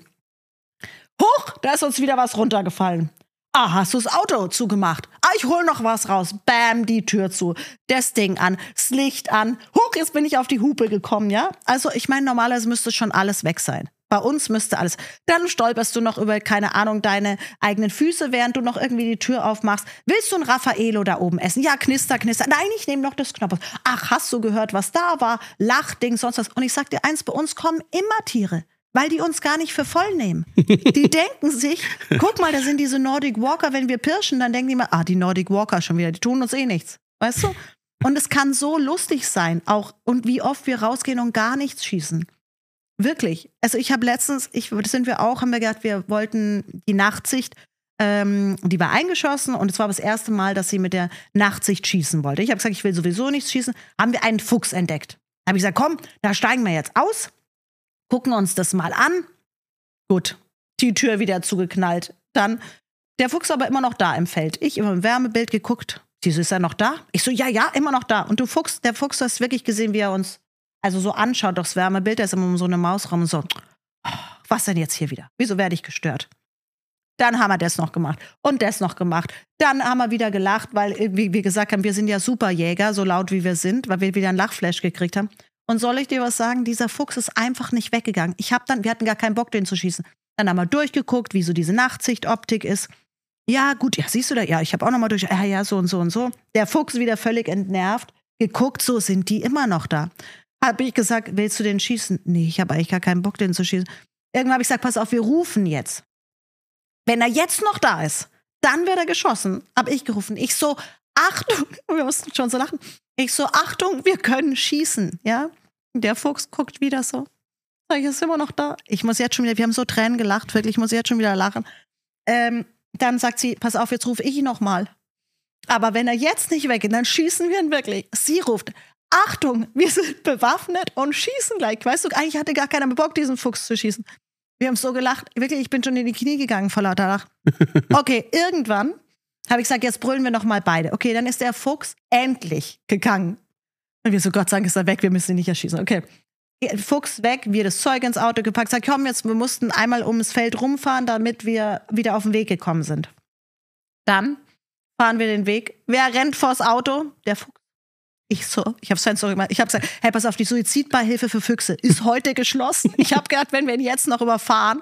Huch, da ist uns wieder was runtergefallen. Ah, hast du das Auto zugemacht? Ah, ich hol noch was raus. Bam, die Tür zu. Das Ding an, das Licht an. Huch, jetzt bin ich auf die Hupe gekommen, ja? Also, ich meine, normalerweise müsste schon alles weg sein. Bei uns müsste alles. Dann stolperst du noch über, keine Ahnung, deine eigenen Füße, während du noch irgendwie die Tür aufmachst. Willst du ein Raffaello da oben essen? Ja, knister, knister. Nein, ich nehme noch das Knopf. Ach, hast du gehört, was da war? Lachding, sonst was. Und ich sag dir eins, bei uns kommen immer Tiere. Weil die uns gar nicht für voll nehmen. Die denken sich, guck mal, da sind diese Nordic Walker, wenn wir pirschen, dann denken die mal, ah, die Nordic Walker schon wieder, die tun uns eh nichts. Weißt du? Und es kann so lustig sein, auch, und wie oft wir rausgehen und gar nichts schießen. Wirklich. Also ich habe letztens, ich, das sind wir auch, haben wir gedacht, wir wollten die Nachtsicht, ähm, die war eingeschossen und es war das erste Mal, dass sie mit der Nachtsicht schießen wollte. Ich habe gesagt, ich will sowieso nichts schießen. Haben wir einen Fuchs entdeckt. Habe ich gesagt, komm, da steigen wir jetzt aus. Gucken uns das mal an. Gut, die Tür wieder zugeknallt. Dann der Fuchs aber immer noch da im Feld. Ich immer im Wärmebild geguckt. Wieso ist er noch da? Ich so, ja, ja, immer noch da. Und du Fuchs, der Fuchs, du hast wirklich gesehen, wie er uns also so anschaut durchs Wärmebild. Der ist immer um so eine Mausraum und so, was denn jetzt hier wieder? Wieso werde ich gestört? Dann haben wir das noch gemacht und das noch gemacht. Dann haben wir wieder gelacht, weil, wie wir gesagt haben, wir sind ja Superjäger, so laut wie wir sind, weil wir wieder einen Lachflash gekriegt haben. Und soll ich dir was sagen? Dieser Fuchs ist einfach nicht weggegangen. Ich hab dann, wir hatten gar keinen Bock, den zu schießen. Dann haben wir durchgeguckt, wie so diese Nachtsichtoptik ist. Ja, gut, ja, siehst du da? Ja, ich habe auch nochmal durch. Ja, ja, so und so und so. Der Fuchs wieder völlig entnervt. Geguckt, so sind die immer noch da. Habe ich gesagt, willst du den schießen? Nee, ich habe eigentlich gar keinen Bock, den zu schießen. Irgendwann habe ich gesagt, pass auf, wir rufen jetzt. Wenn er jetzt noch da ist, dann wird er geschossen. Habe ich gerufen. Ich so, Achtung, wir mussten schon so lachen. Ich so, Achtung, wir können schießen, ja? Und der Fuchs guckt wieder so. Sag ich, ist immer noch da. Ich muss jetzt schon wieder, wir haben so Tränen gelacht, wirklich, ich muss jetzt schon wieder lachen. Ähm, dann sagt sie, pass auf, jetzt rufe ich ihn nochmal. Aber wenn er jetzt nicht weggeht, dann schießen wir ihn wirklich. Sie ruft, Achtung, wir sind bewaffnet und schießen gleich. Weißt du, eigentlich hatte gar keiner Bock, diesen Fuchs zu schießen. Wir haben so gelacht, wirklich, ich bin schon in die Knie gegangen vor lauter Lach. Okay, irgendwann habe ich gesagt, jetzt brüllen wir noch mal beide. Okay, dann ist der Fuchs endlich gegangen. Und wir so, Gott sei Dank ist er weg, wir müssen ihn nicht erschießen. Okay, Fuchs weg, wir das Zeug ins Auto gepackt. Sag, komm, jetzt, wir mussten einmal ums Feld rumfahren, damit wir wieder auf den Weg gekommen sind. Dann fahren wir den Weg. Wer rennt vors Auto? Der Fuchs. Ich so, ich hab's Fenster gemacht. Ich hab gesagt, hey, pass auf, die Suizidbeihilfe für Füchse ist heute geschlossen. Ich hab gedacht, wenn wir ihn jetzt noch überfahren,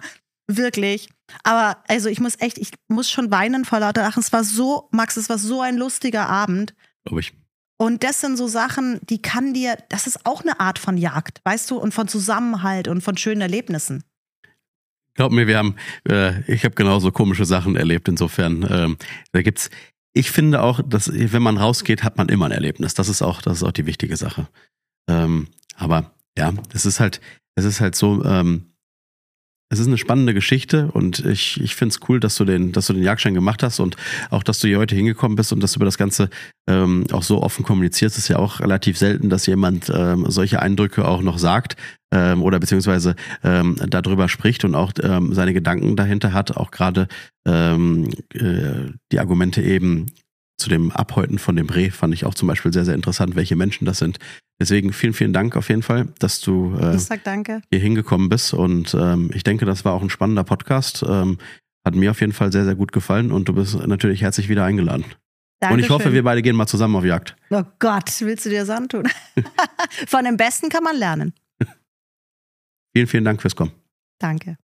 Wirklich. Aber also ich muss echt, ich muss schon weinen vor lauter Lachen. Es war so, Max, es war so ein lustiger Abend. Glaube ich. Und das sind so Sachen, die kann dir, das ist auch eine Art von Jagd, weißt du, und von Zusammenhalt und von schönen Erlebnissen. Glaub mir, wir haben, äh, ich habe genauso komische Sachen erlebt. Insofern, ähm, da gibt's, ich finde auch, dass wenn man rausgeht, hat man immer ein Erlebnis. Das ist auch, das ist auch die wichtige Sache. Ähm, aber ja, es ist halt, es ist halt so, ähm, es ist eine spannende Geschichte und ich, ich finde es cool, dass du den, dass du den Jagdschein gemacht hast und auch, dass du hier heute hingekommen bist und dass du über das Ganze ähm, auch so offen kommunizierst. Es ist ja auch relativ selten, dass jemand ähm, solche Eindrücke auch noch sagt ähm, oder beziehungsweise ähm, darüber spricht und auch ähm, seine Gedanken dahinter hat. Auch gerade ähm, äh, die Argumente eben zu dem Abhäuten von dem Reh fand ich auch zum Beispiel sehr, sehr interessant, welche Menschen das sind. Deswegen vielen, vielen Dank auf jeden Fall, dass du äh, Ich sag danke. hier hingekommen bist. Und ähm, ich denke, das war auch ein spannender Podcast. Ähm, hat mir auf jeden Fall sehr, sehr gut gefallen und du bist natürlich herzlich wieder eingeladen. Dankeschön. Und ich hoffe, wir beide gehen mal zusammen auf Jagd. Oh Gott, willst du dir das antun? Von dem Besten kann man lernen. Vielen, vielen Dank fürs Kommen. Danke.